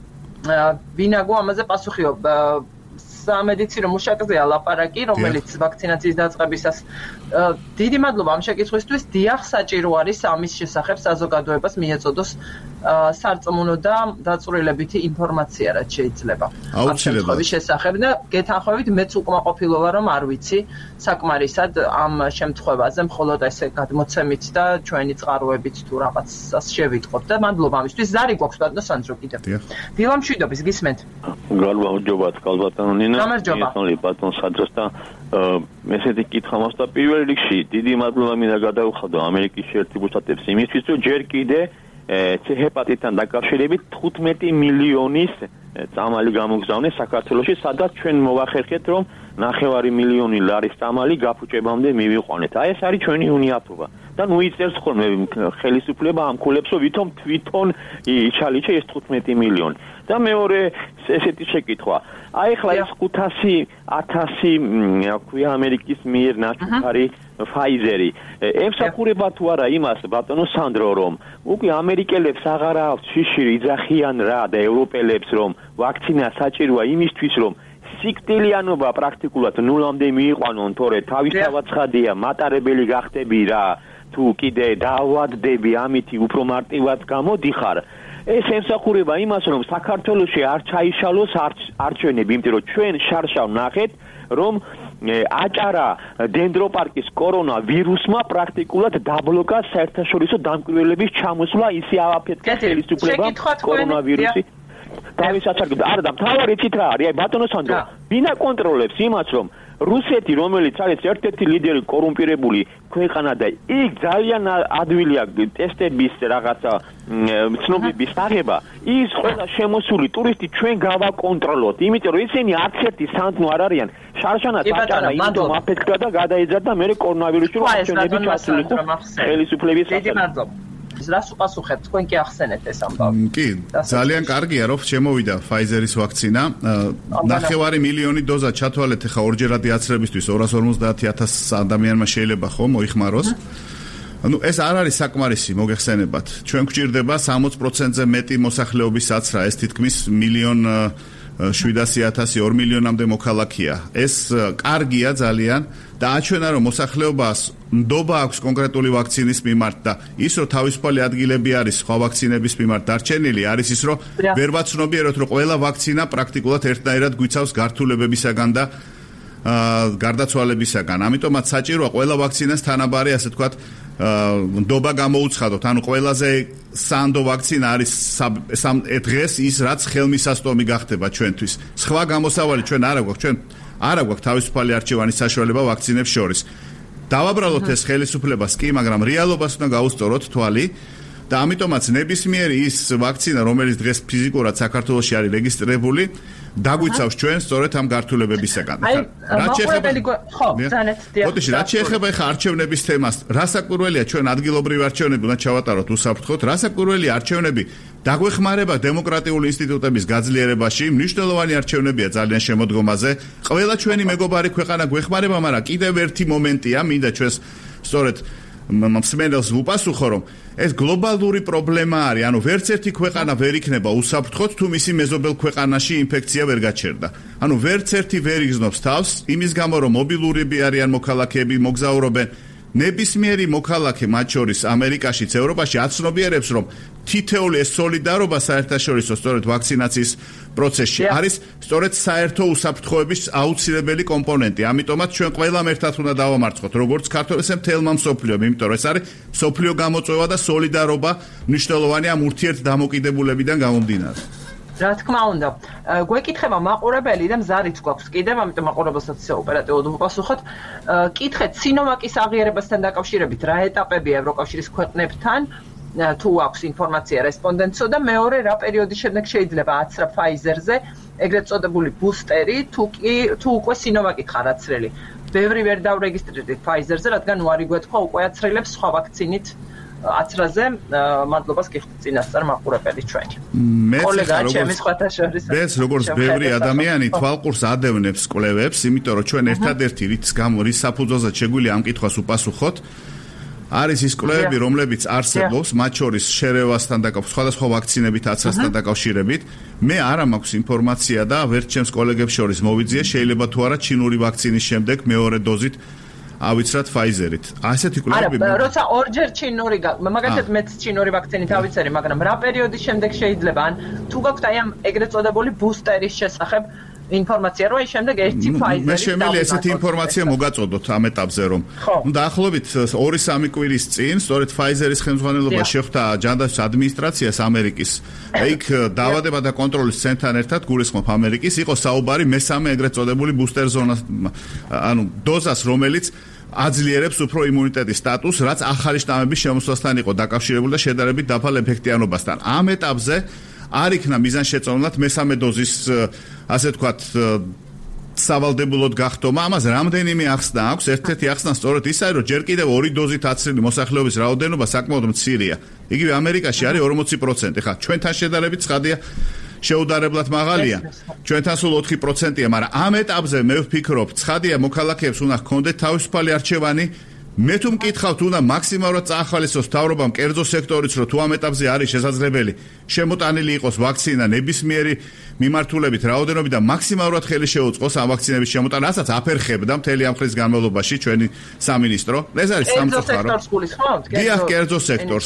ვინაგო ამაზე პასუხიო სამედიცინო მუშაკზეა ლაპარაკი, რომელიც ვაქცინაციის დაწყებისას დიდი მადლობა ამ შეკითხვისთვის. დიახ, საჭირო არის ამის შესახებ საზოგადოებას მიეწოდოს სარწმუნო და დაწვრილებითი ინფორმაცია, რაც შეიძლება. აუცილებლად. შესახებ და გეთანხმებით, მეც უკმაყოფილო ვარ, რომ არ ვიცი საკმარისად ამ შემთხვევაზე, მხოლოდ ესე გადმოცემით და ჩვენი წყაროებით თუ რაღაცას შევიტყობ და მადლობა ამისთვის. ზარი გვაქვს ბატონო სანდრო კიდევ. დილა მშვიდობის, გისმენთ. გამარჯობა, კალბატონო ნინა. გამარჯობა. ბატონ სადროს და ესეთი კითხვა მაქვს და პირველ რიგში დიდი მადლობა მინდა გადავხადო ამერიკის შეერთებულ შტატებს იმისთვის, რომ ჯერ კიდე C-ჰეპატიტთან დაკავშირებით 15 მილიონის წამალი გამოგზავნეს საქართველოში, სადაც ჩვენ მოვახერხეთ, რომ 9 მილიონი ლარის წამალი გაფუჭებამდე მივიყვანეთ. აი ეს არის ჩვენი უნიათობა. და ნუ იწერს ხოლმე ხელისუფლება ამ ქულებს, რომ თვითონ იჩალიჩე ეს 15 მილიონი. და მეორე ესეთი შეკითხვა. აი ხლა ეს 500,000 აქვია ამერიკის მიერ ნაჩუქარი Pfizer-ი. ემსახურება თუ არა იმას ბატონო სანდრო, რომ უკვე ამერიკელებს აღარ აქვს შიშირი იძახიან რა და ევროპელებს, რომ ვაქცინა საჭიროა იმისთვის, რომ სიკვდილიანობა პრაქტიკულად ნულამდე მიიყვანონ, თორე თავისთავად ცხადია, მატარებელი გახდები რა, თუ კიდე დავადდები ამითი უფრო მარტივად გამოდიხარ. ეს ემსახურება იმას, რომ საქართველოში არ ჩაიშალოს არჩევნები, იმიტომ რომ ჩვენ შარშავ ნახეთ, რომ აჭარა დენდროპარკის კორონავირუსმა პრაქტიკულად დაბლოკა საერთაშორისო დამკვირვებლების ჩამოსვლა, ისე ავაფეთქა ხელისუფლებამ კორონავირუსი. თავისაცარგებლად არა და მთავარი ცით რა არის, აი ბატონო სანდრო, ვინ აკონტროლებს იმას, რომ რუსეთი, რომელიც არის ერთ-ერთი ლიდერი კორუმპირებული ქვეყანა და იქ ძალიან ადვილია ტესტების რაღაცა ცნობების აღება, ის ყველა შემოსული ტურისტი ჩვენ გავაკონტროლოთ, იმიტომ რომ ისინი არც ერთი სანტნო არ არიან. შარშანაც აჭარა იმდომ აფეთქდა და გადაეძა და მე კორონავირუსი რომ ჩვენები ჩასულიყო ხელისუფლების სასწრაფოდ. რას უპასუხებთ, თქვენ კი ახსენეთ ეს ამბავი. კი, ძალიან კარგია, რომ შემოვიდა Pfizer-ის ვაქცინა. 9 მილიონი დოზა ჩათვალეთ ახლა ორჯერადი აცრებისთვის 250,000 ადამიანმა შეიძლება ხო მოიხმაროს. ანუ ეს არ არის საკმარისი მოგეხსენებათ. ჩვენ გვჭირდება 60%-ზე მეტი მოსახლეობის აცრა, ეს თითქმის 1,700,000 2 მილიონამდე მოქალაქეა. ეს კარგია ძალიან და აჩვენა რომ მოსახლეობას ნდობა აქვს კონკრეტული ვაქცინის მიმართ და ის რომ თავისუფალი ადგილები არის სხვა ვაქცინების მიმართ დარჩენილი არის ის რომ ვერ ვაცნობიეროთ რომ ყველა ვაქცინა პრაქტიკულად ერთნაირად გვიცავს გართულებებისაგან და გარდაცვალებისაგან. ამიტომაც საჭიროა ყველა ვაქცინას თანაბარი ასე თქვათ ნდობა გამოუცხადოთ. ანუ ყველაზე სანდო ვაქცინა არის დღეს ის რაც ხელმისაწვდომი გახდება ჩვენთვის. სხვა გამოსავალი ჩვენ არ აქვს თავისუფალი არჩევანის საშუალება ვაქცინებს შორის. დავაბრალოთ ეს ხელისუფლებას კი, მაგრამ რეალობას უნდა გაუსწოროთ თვალი და ამიტომაც ნებისმიერი ის ვაქცინა, რომელიც დღეს ფიზიკურად საქართველოში არის რეგისტრირებული, დაგვიცავს ჩვენ სწორედ ამ გართულებებისაგან. რაც შეეხება ხა არჩევნების თემას, რასაკვირველია ჩვენ ადგილობრივი არჩევნები უნდა ჩავატაროთ უსაფრთხოდ, რასაკვირველია არჩევნები დაგვეხმარება დემოკრატიული ინსტიტუტების გაძლიერებაში, მნიშვნელოვანი არჩევნებია ძალიან შემოდგომაზე. ყველა ჩვენი მეგობარი ქვეყანა გვეხმარება, მაგრამ კიდევ ერთი მომენტია, მინდა ჩვენს სწორედ მსმენელს ვუპასუხო, რომ ეს გლობალური პრობლემა არის, ანუ ვერც ერთი ქვეყანა ვერ იქნება უსაფრთხოდ, თუ მისი მეზობელ ქვეყანაში ინფექცია ვერ გაჩერდა. ანუ ვერც ერთი ვერ იგზნობს თავს, იმის გამო რომ მობილურები არიან მოქალაქეები, მოგზაურობენ ნებისმიერი მოქალაქე მათ შორის ამერიკაშიც, ევროპაში აცნობიერებს, რომ თითეული ეს სოლიდარობა საერთაშორისო სწორედ ვაქცინაციის პროცესში არის სწორედ საერთო უსაფრთხოების აუცილებელი კომპონენტი. ამიტომაც ჩვენ ყველამ ერთად უნდა დავამარცხოთ, როგორც ქართველ, ესე მთელმა მსოფლიომ, იმიტომ რომ ეს არის მსოფლიო გამოწვევა და სოლიდარობა მნიშვნელოვანია ამ ურთიერთდამოკიდებულებიდან გამომდინარე. რა თქმა უნდა, გვეკითხება მაყურებელი და მზარიც გვაქვს კიდევ, ამიტომ მაყურებელსაც ოპერატიულად უპასუხოთ. კითხეთ სინოვაკის აღიარებასთან დაკავშირებით რა ეტაპებია ევროკავშირის ქვეყნებთან, თუ აქვს ინფორმაცია რესპონდენტსო და მეორე რა პერიოდის შემდეგ შეიძლება აცრა Pfizer-ზე ეგრეთ წოდებული ბუსტერი, თუ უკვე სინოვაკი ხარაცრელი. ბევრი ვერ დავრეგისტრირდით Pfizer-ზე, რადგან უარი გვეთქვა უკვე აცრელებს სხვა ვაქცინით აცრაზე, მადლობას გიხდით წინასწარ მაყურებელი ჩვენი. მეც როგორც ბევრი ადამიანი თვალყურს ადევნებს კვლევებს, იმიტომ რომ ჩვენ ერთადერთი რის საფუძველზე შეგვიძლია ამ კითხვას უპასუხოთ, არის ის კვლევები, რომლებიც არსებობს, მათ შორის შერევასთან დაკავშირებით, სხვადასხვა ვაქცინებით აცრასთან დაკავშირებით. მე არა მაქვს ინფორმაცია და ვერც ჩემს კოლეგებს შორის მოვიძიე, შეიძლება თუ არა ჩინური ვაქცინის შემდეგ მეორე დოზით ავიცრათ Pfizer-ით. ასეთი კვლევები როცა ორჯერ ჩინური, მაგალითად მეც ჩინური ვაქცინით ავიცერი, მაგრამ რა პერიოდის შემდეგ შეიძლება? ან თუ გაქვთ აი ამ ეგრეთ წოდებული ბუსტერის შესახებ ინფორმაცია, რომ აი შემდეგ ერთი Pfizer-ით მე შემიძლია ესეთი ინფორმაცია მოგაწოდოთ ამ ეტაპზე, რომ დაახლოებით 2-3 კვირის წინ სწორედ Pfizer-ის ხელმძღვანელობა შეხვდა ჯანდაცვის ადმინისტრაციას ამერიკის. იქ დაავადება და კონტროლის ცენტრთან ერთად გულისხმობ ამერიკის იყო საუბარი მესამე ეგრეთ წოდებული ბუსტერ ზონას, ანუ დოზას, რომელიც აძლიერებს უფრო იმუნიტეტის სტატუსს, რაც ახალი შტამების შემოსვლასთან იყო დაკავშირებული და შედარებით დაფალ ეფექტიანობასთან. ამ ეტაპზე არ იქნა მიზანშეწონილად მესამე დოზის, ასე ვთქვათ, სავალდებულოდ გახდომა. ამას რამდენიმე ახსნა აქვს. ერთ-ერთი ახსნა სწორედ ის არის, რომ ჯერ კიდევ 2 დოზით აცრილი მოსახლეობის რაოდენობა საკმაოდ მცირეა. იგივე ამერიკაში არის 40%. ხა ჩვენთან შედარებით ცხადია შეუდარებლად მაღალია. ჩვენთან სულ 4%-ია, მაგრამ ამ ეტაპზე მე ვფიქრობ, ცხადია მოქალაქეებს უნდა ჰქონდეთ თავისუფალი არჩევანი. მე თუ მკითხავთ, უნდა მაქსიმალურად წაახალისოს მთავრობამ კერძო სექტორიც, რომ თუ ამ ეტაპზე არის შესაძლებელი, შემოტანილი იყოს ვაქცინა ნებისმიერი მიმართულებით რაოდენობით და მაქსიმალურად ხელი შეუწყოს ამ ვაქცინების შემოტანა, რასაც აფერხებდა მთელი ამ ხნის განმავლობაში ჩვენი სამინისტრო. ეს არის სამწუხარო. დიახ, კერძო სექტორს.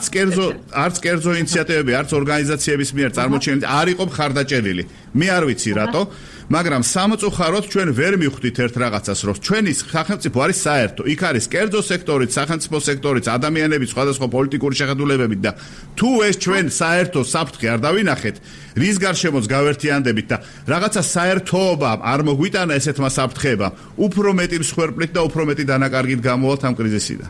არც კერძო ინიციატივები, არც ორგანიზაციების მიერ წარმოჩენილი არ იყო მხარდაჭერილი. მე არ ვიცი რატო, მაგრამ სამწუხაროდ ჩვენ ვერ მივხვდით ერთ რაღაცას, რომ ჩვენი სახელმწიფო არის საერთო. იქ არის კერძო სექტორით, სახელმწიფო სექტორით, ადამიანების სხვადასხვა პოლიტიკური შეხედულებებით და თუ ეს ჩვენ საერთო საფრთხე არ დავინახეთ, რის გარშემოც გავერთიანდებით და რაღაცა საერთოობა არ მოგვიტანა ესეთმა საფრთხეებამ, უფრო მეტი მსხვერპლით და უფრო მეტი დანაკარგით გამოვალთ ამ კრიზისიდან.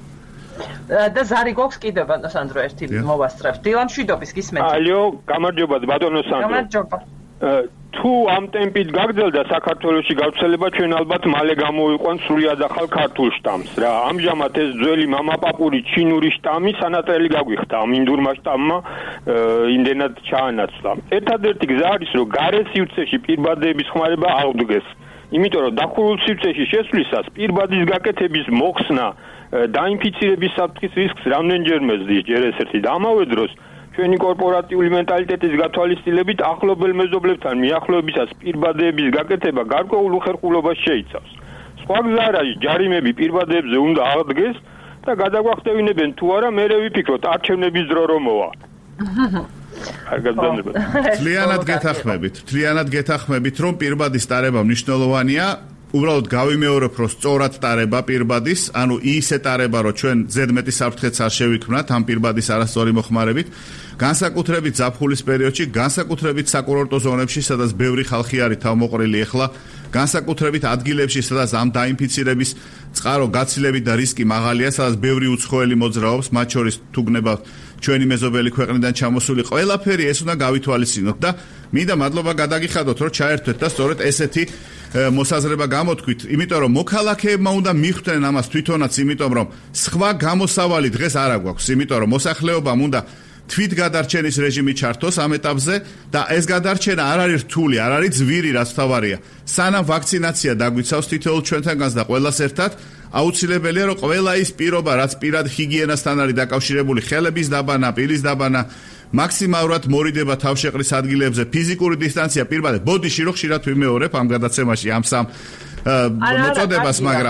და ზარი გვაქვს კიდევ ბატონო სანდრო ერთი მოვასწრებთ. დილან შვიდობის გისმენთ. ალო, გამარჯობა ბატონო სანდრო. გამარჯობა. თუ ამ ტემპით გაგრძელდა საქართველოში გავრცელება, ჩვენ ალბათ მალე გამოვიყვანთ სრულად ახალ ქართულ შტამს რა. ამჟამად ეს ძველი მამაპაპური ჩინური შტამი სანატრელი გაგვიხდა ამ ინდურმა შტამმა იმდენად ჩაანაცვლა. ერთადერთი გზა არის, რომ გარე სივრცეში პირბადების ხმარება აღდგეს. იმიტომ რომ დახურულ სივრცეში შესვლისას პირბადის გაკეთების მოხსნა დაინფიცირების საფრთხის რისკს რამდენჯერმე ზრდის ჯერ ესეთი და ამავე დროს ჩვენი კორპორატიული მენტალიტეტის გათვალისწინებით ახლობელ მეზობლებთან მიახლოებისას პირბადების გაკეთება გარკვეულ უხერხულობას შეიცავს. სხვა გზა არ არის, ჯარიმები პირბადებზე უნდა აღდგეს და გადაგვახტევინებენ თუ არა, მერე ვიფიქროთ არჩევნების დრო რომ მოვა. თლიანად გეთანხმებით, რომ პირბადის ტარება მნიშვნელოვანია. უბრალოდ გავიმეორებ, რომ სწორად ტარება პირბადის, ანუ ისე ტარება, რომ ჩვენ ზედმეტი საფრთხეც არ შევიქმნათ ამ პირბადის არასწორი მოხმარებით, განსაკუთრებით ზაფხულის პერიოდში, განსაკუთრებით საკურორტო ზონებში, სადაც ბევრი ხალხი არის თავმოყრილი ახლა, განსაკუთრებით ადგილებში, სადაც ამ დაინფიცირების წყარო გაცილებით და რისკი მაღალია, სადაც ბევრი უცხოელი მოძრაობს, მათ შორის თუ გნებავთ ჩვენი მეზობელი ქვეყნიდან ჩამოსული ყველაფერი ეს უნდა გავითვალისწინოთ და მინდა მადლობა გადაგიხადოთ, რომ ჩაერთვეთ და სწორედ ესეთი მოსაზრება გამოთქვით, იმიტომ რომ მოქალაქეებმა უნდა მიხვდნენ ამას თვითონაც, იმიტომ რომ სხვა გამოსავალი დღეს არ აგვაქვს, იმიტომ რომ მოსახლეობამ უნდა თვითგადარჩენის რეჟიმი ჩართოს ამ ეტაპზე და ეს გადარჩენა არ არის რთული, არ არის ძვირი, რაც თავარია. სანამ ვაქცინაცია დაგვიცავს თითოეულ ჩვენთანგანს და ყველას ერთად, აუცილებელია რომ ყველა ის პირობა, რაც პირად ჰიგიენასთან არის დაკავშირებული, ხელების დაბანა, პირის დაბანა, მაქსიმალურად მორიდება თავშეყრის ადგილებზე, ფიზიკური დისტანცია პირბადე. ბოდიში რო ხშირად ვიმეორებ ამ გადაცემაში ამ სამ მოწოდებას, მაგრამ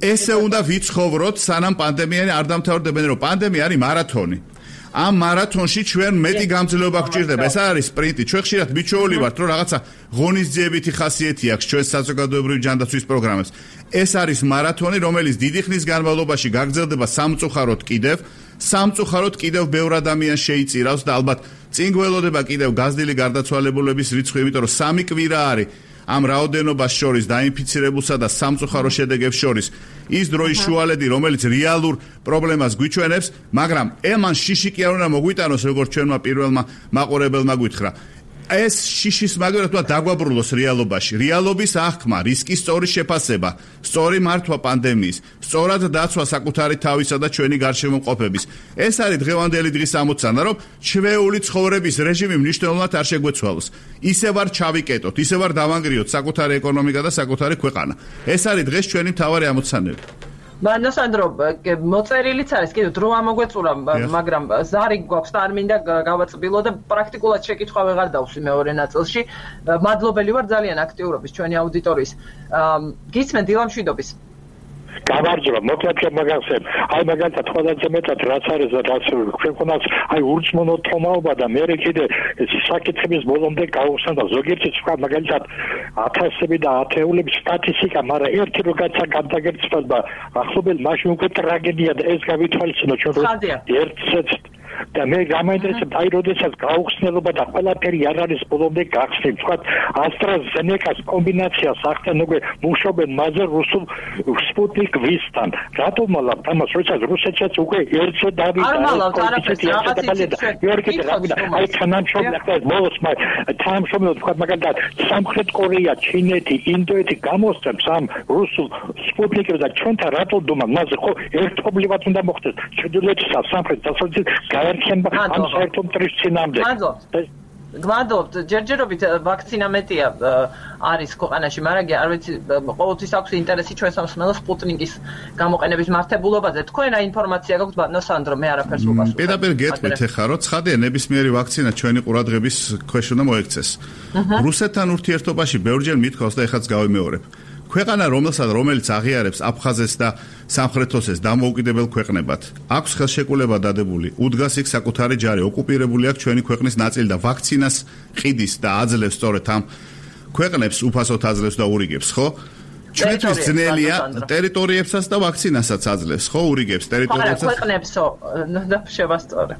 ესე უნდა ვიცხოვროთ, სანამ პანდემია არ დამთავრდება, რომ პანდემია არის მარათონი. ამ მარათონში ჩვენ მეტი გამძლეობა გვჭირდება. ეს არის სპრინტი. ჩვენ ხშირად მიჩვეული ვართ, რომ რაღაცა ღონისძიებითი ხასიათი აქვს ჩვენ საზოგადოებრივი ჯანდაცვის პროგრამებს. ეს არის მარათონი, რომელიც დიდი ხნის განმავლობაში გაგრძელდება სამწუხაროდ კიდევ ბევრ ადამიანს შეიწირავს და ალბათ წინ გველოდება კიდევ გაზრდილი გარდაცვალებულების რიცხვი, იმიტომ რომ 3 კვირა არის ამ რაოდენობას შორის დაინფიცირებულსა და სამწუხარო შედეგებს შორის ის დროის შუალედი, რომელიც რეალურ პრობლემას გვიჩვენებს, მაგრამ ემან შიში კი არ უნდა მოგვიტანოს, როგორც ჩვენმა პირველმა მაყურებელმა გითხრა. ეს შიშის მაგალითად უნდა დაგვაბრუნოს რეალობაში. რეალობის აღქმა, რისკის სწორი შეფასება, სწორი მართვა პანდემიის, სწორად დაცვა საკუთარი თავისა და ჩვენი გარშემოყოფების. ეს არის დღევანდელი დღის ამოცანა, რომ ჩვეული ცხოვრების რეჟიმი მნიშვნელოვნად არ შეგვეცვალოს. ისე ვარ ჩავიკეტოთ, ისე ვარ დავანგრიოთ საკუთარი ეკონომიკა და საკუთარი ქვეყანა. ეს არის დღეს ჩვენი მთავარი ამოცანები. ნასანდრო, მოწერილიც არის, კიდევ დრო ამოგვეწურა, მაგრამ ზარი გვაქვს და არ მინდა გავაწბილო და პრაქტიკულად შეკითხვა ვეღარ დავსვი მეორე ნაწილში. მადლობელი ვარ ძალიან აქტიურობის ჩვენი აუდიტორიის. გისმენ დილამშვიდობის. გამარჯობა, მოკლედ მაგასებ. აი მაგალითად ყველაზე მეტად რაც არის და რაც ქვეყნას აი ურწმუნო თომაობა და მე კიდე საკითხების ბოლომდე გავხსნა და ზოგიერთი სხვა მაგალითად ათასები და ათეულების სტატისტიკა, მაგრამ ერთი რო გაცა გადაგერწება ახლობელ მაშინ უკვე ტრაგედია და ეს გავითვალისწინო ჩვენ ერთს და მე გამაინტერესებდა აი როდესაც გაუხსნელობა და ყველაფერი არ არის ბოლომდე გახსნილ. თქვა AstraZeneca-ს კომბინაციას ახდენ უკვე მუშაობენ მასზე რუსულ სპუტნიკ V-სთან. რატომ მალავთ ამას, როდესაც რუსეთსაც უკვე ერთზე დავიდა. არ მალავთ არაფერს, აი თანამშრომლები ახლა მოსმა თანამშრომლები თქვა მაგალითად სამხრეთ კორეა, ჩინეთი, ინდოეთი გამოსცემს ამ რუსულ სპუტნიკებს და ჩვენთან რატო დომა მასზე ხო ერთობლივად უნდა მოხდეს. ჩრდილოეთისა სამხრეთ დასავლეთის ამ საერთო მტრის წინამდე. გმადლობთ, ჯერჯერობით ვაქცინა მეტია არის ქვეყანაში, მაგრამ არ ვიცი, ყოველთვის აქვს ინტერესი ჩვენ სამსმელოს სპუტნიკის გამოყენების მართებულობაზე. თქვენ რა ინფორმაცია გაქვთ, ნასანდრო, მე არაფერს უყასუხებ. პირდაპირ გეტყვით ეხლა, რომ ცხადია ნებისმიერი ვაქცინა ჩვენი ყურადღების ქვეშ უნდა მოექცეს. რუსეთთან ურთიერთობაში ბევრჯერ მithქვავს და ეხლაც გავიმეორებ. ქვეყანა, რომელიც აღიარებს აფხაზეთს და სამხრეთ ოსეთს დამოუკიდებელ ქვეყნებად, აქვს ხელშეკრულება დადებული, უდგას იქ საკუთარი ჯარი, ოკუპირებული აქვს ჩვენი ქვეყნის ნაწილი და ვაქცინას ყიდის და აძლევს სწორედ ამ ქვეყნებს, უფასოდ აძლევს და ურიგებს, ხო? ჩვენთვის ძნელია ტერიტორიებსაც და ვაქცინასაც აძლევს, ხო, ურიგებს ტერიტორიებსაც. ქვეყნებსო, და შევასწორე.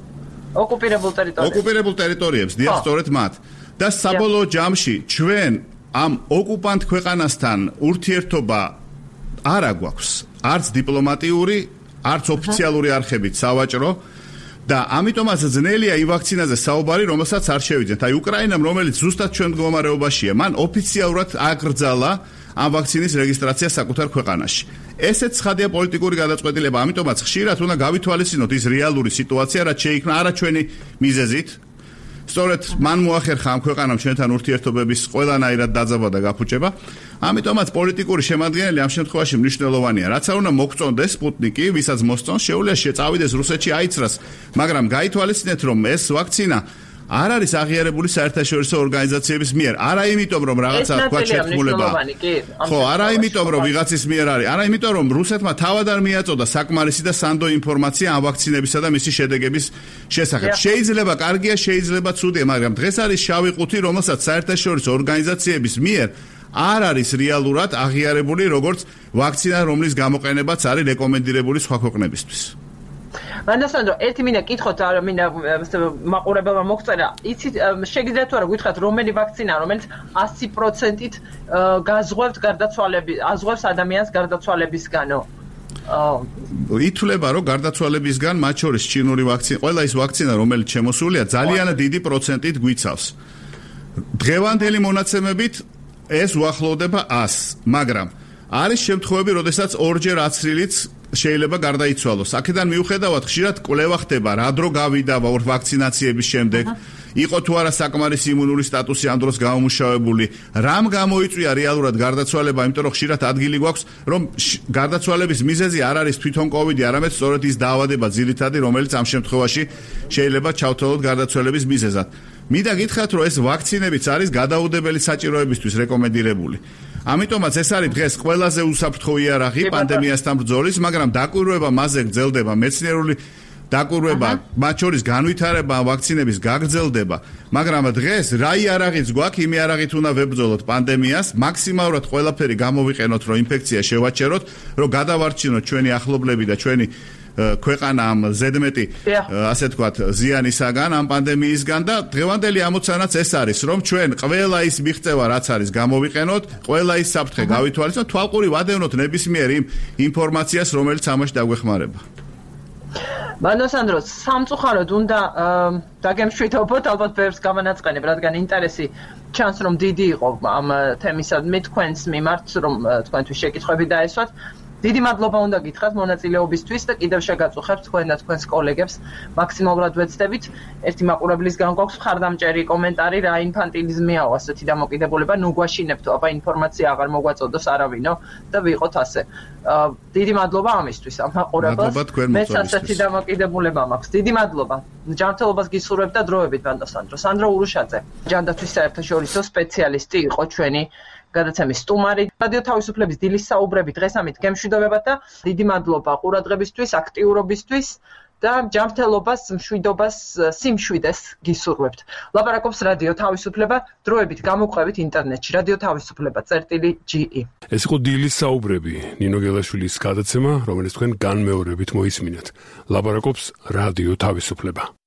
ოკუპირებულ ტერიტორიებს, დიახ, სწორედ მათ. და საბოლოო ჯამში ჩვენ ამ ოკუპანტ ქვეყანასთან ურთიერთობა არ აგვაქვს, არც დიპლომატიური, არც ოფიციალური არხებით სავაჭრო და ამიტომაც ძნელია იმ ვაქცინაზე საუბარი, რომელსაც არ შევიძენთ. აი უკრაინამ, რომელიც ზუსტად ჩვენ მდგომარეობაშია, მან ოფიციალურად აკრძალა ამ ვაქცინის რეგისტრაცია საკუთარ ქვეყანაში. ესეც ცხადია პოლიტიკური გადაწყვეტილება, ამიტომაც ხშირად უნდა გავითვალისწინოთ ის რეალური სიტუაცია, რაც შეიქმნა არა ჩვენი მიზეზით. სწორედ მან მოახერხა ამ ქვეყანამ ჩვენთან ურთიერთობების ყველანაირად დაძაბვა და გაფუჭება. ამიტომაც პოლიტიკური შემადგენელი ამ შემთხვევაში მნიშვნელოვანია. რაც არ უნდა მოგწონდეს სპუტნიკი, ვისაც მოსწონს, შეუძლია წავიდეს რუსეთში აიცრას, მაგრამ გაითვალისწინეთ, რომ ეს ვაქცინა არ არის აღიარებული საერთაშორისო ორგანიზაციების მიერ. არა იმიტომ, რომ რაღაცა თქვა შეთქმულება. ხო, არა იმიტომ, რომ ვიღაცის მიერ არის, არა იმიტომ, რომ რუსეთმა თავად არ მიაწოდა საკმარისი და სანდო ინფორმაცია ამ ვაქცინებისა და მისი შედეგების შესახებ. შეიძლება კარგია, შეიძლება ცუდია, მაგრამ დღეს არის შავი ყუთი, რომელსაც საერთაშორისო ორგანიზაციების მიერ არ არის რეალურად აღიარებული როგორც ვაქცინა, რომლის გამოყენებაც არის რეკომენდირებული სხვა ქვეყნებისთვის. ნასანდრო, ერთი მინდა კითხოთ, მინდა მაყურებელმა მოგწერა, იცით, შეგიძლიათ თუ არა გითხრათ, რომელი ვაქცინა, რომელიც 100%-ით აზღვევს ადამიანს გარდაცვალებისგანო? ითვლება, რომ გარდაცვალებისგან, მათ შორის ჩინური ვაქცინა, ყველა ის ვაქცინა, რომელიც შემოსულია, ძალიან დიდი პროცენტით გვიცავს. დღევანდელი მონაცემებით ეს უახლოვდება 100, მაგრამ არის შემთხვევები, როდესაც ორჯერ აცრილიც შეიძლება გარდაიცვალოს. აქედან მიუხედავად ხშირად კვლევა ხდება, რა დრო გავიდა ვაქცინაციების შემდეგ. იყო თუ არა საკმარისი იმუნური სტატუსი ამ დროს გამომუშავებული, რამ გამოიწვია რეალურად გარდაცვალება, იმიტომ რომ ხშირად ადგილი გვაქვს, რომ გარდაცვალების მიზეზი არ არის თვითონ COVID-ი, არამედ სწორედ ის დაავადება ძირითადი, რომელიც ამ შემთხვევაში შეიძლება ჩავთვალოთ გარდაცვალების მიზეზად. მინდა გითხრათ, რომ ეს ვაქცინებიც არის გადაუდებელი საჭიროებისთვის რეკომენდირებული. ამიტომაც ეს არის დღეს ყველაზე უსაფრთხო იარაღი პანდემიასთან ბრძოლის, მაგრამ დაკვირვება მასზე გრძელდება, მეცნიერული დაკვირვება, მათ შორის განვითარება ვაქცინების გაგრძელდება, მაგრამ დღეს რა იარაღიც გვაქვს, იმ იარაღით უნდა ვებრძოლოთ პანდემიას, მაქსიმალურად ყველაფერი გამოვიყენოთ, რომ ინფექცია შევაჩეროთ, რომ გადავარჩინოთ ჩვენი ახლობლები და ჩვენი ქვეყანა ამ ზედმეტი, ასე ვთქვათ, ზიანისაგან, ამ პანდემიისგან და დღევანდელი ამოცანაც ეს არის, რომ ჩვენ ყველა ის მიღწევა, რაც არის, გამოვიყენოთ, ყველა ის საფრთხე გავითვალისწინოთ, თვალყური ვადევნოთ ნებისმიერ იმ ინფორმაციას, რომელიც ამაში დაგვეხმარება. მანოსანდრო, სამწუხაროდ უნდა დაგემშვიდობოთ, ალბათ ბევრს გამანაწყენებ, რადგან ინტერესი ჩანს, რომ დიდი იყო ამ თემისადმი თქვენს მიმართ, რომ თქვენთვის შეკითხვები დაესვათ. დიდი მადლობა უნდა გითხრათ მონაწილეობისთვის და კიდევ შეგაწუხებთ თქვენ და თქვენს კოლეგებს მაქსიმალურად ვეცდებით. ერთი მაყურებლისგან გვაქვს მხარდამჭერი კომენტარი, რა ინფანტილიზმიაო ასეთი დამოკიდებულება, ნუ გვაშინებთ, აბა ინფორმაცია აღარ მოგვაწოდოს არავინო და ვიყოთ ასე. დიდი მადლობა ამისთვის, ამ მაყურებელს. მეც ასეთი დამოკიდებულება მაქვს. დიდი მადლობა. ჯანმრთელობას გისურვებთ და დროებით ბანდოსანდრო. სანდრო ურუშაძე, ჯანდაცვის საერთაშორისო სპეციალისტი იყო ჩვენი გადაცემის სტუმარი. რადიო თავისუფლების დილის საუბრები დღეს ამით გემშვიდობებათ და დიდი მადლობა ყურადღებისთვის, აქტიურობისთვის და ჯანმრთელობას, მშვიდობას, სიმშვიდეს გისურვებთ. ლაპარაკობს რადიო თავისუფლება, დროებით გამოგვყევით ინტერნეტში radiotavisupleba.ge. ეს იყო დილის საუბრები, ნინო გელაშვილის გადაცემა, რომელიც თქვენ განმეორებით მოისმინეთ. ლაპარაკობს რადიო თავისუფლება.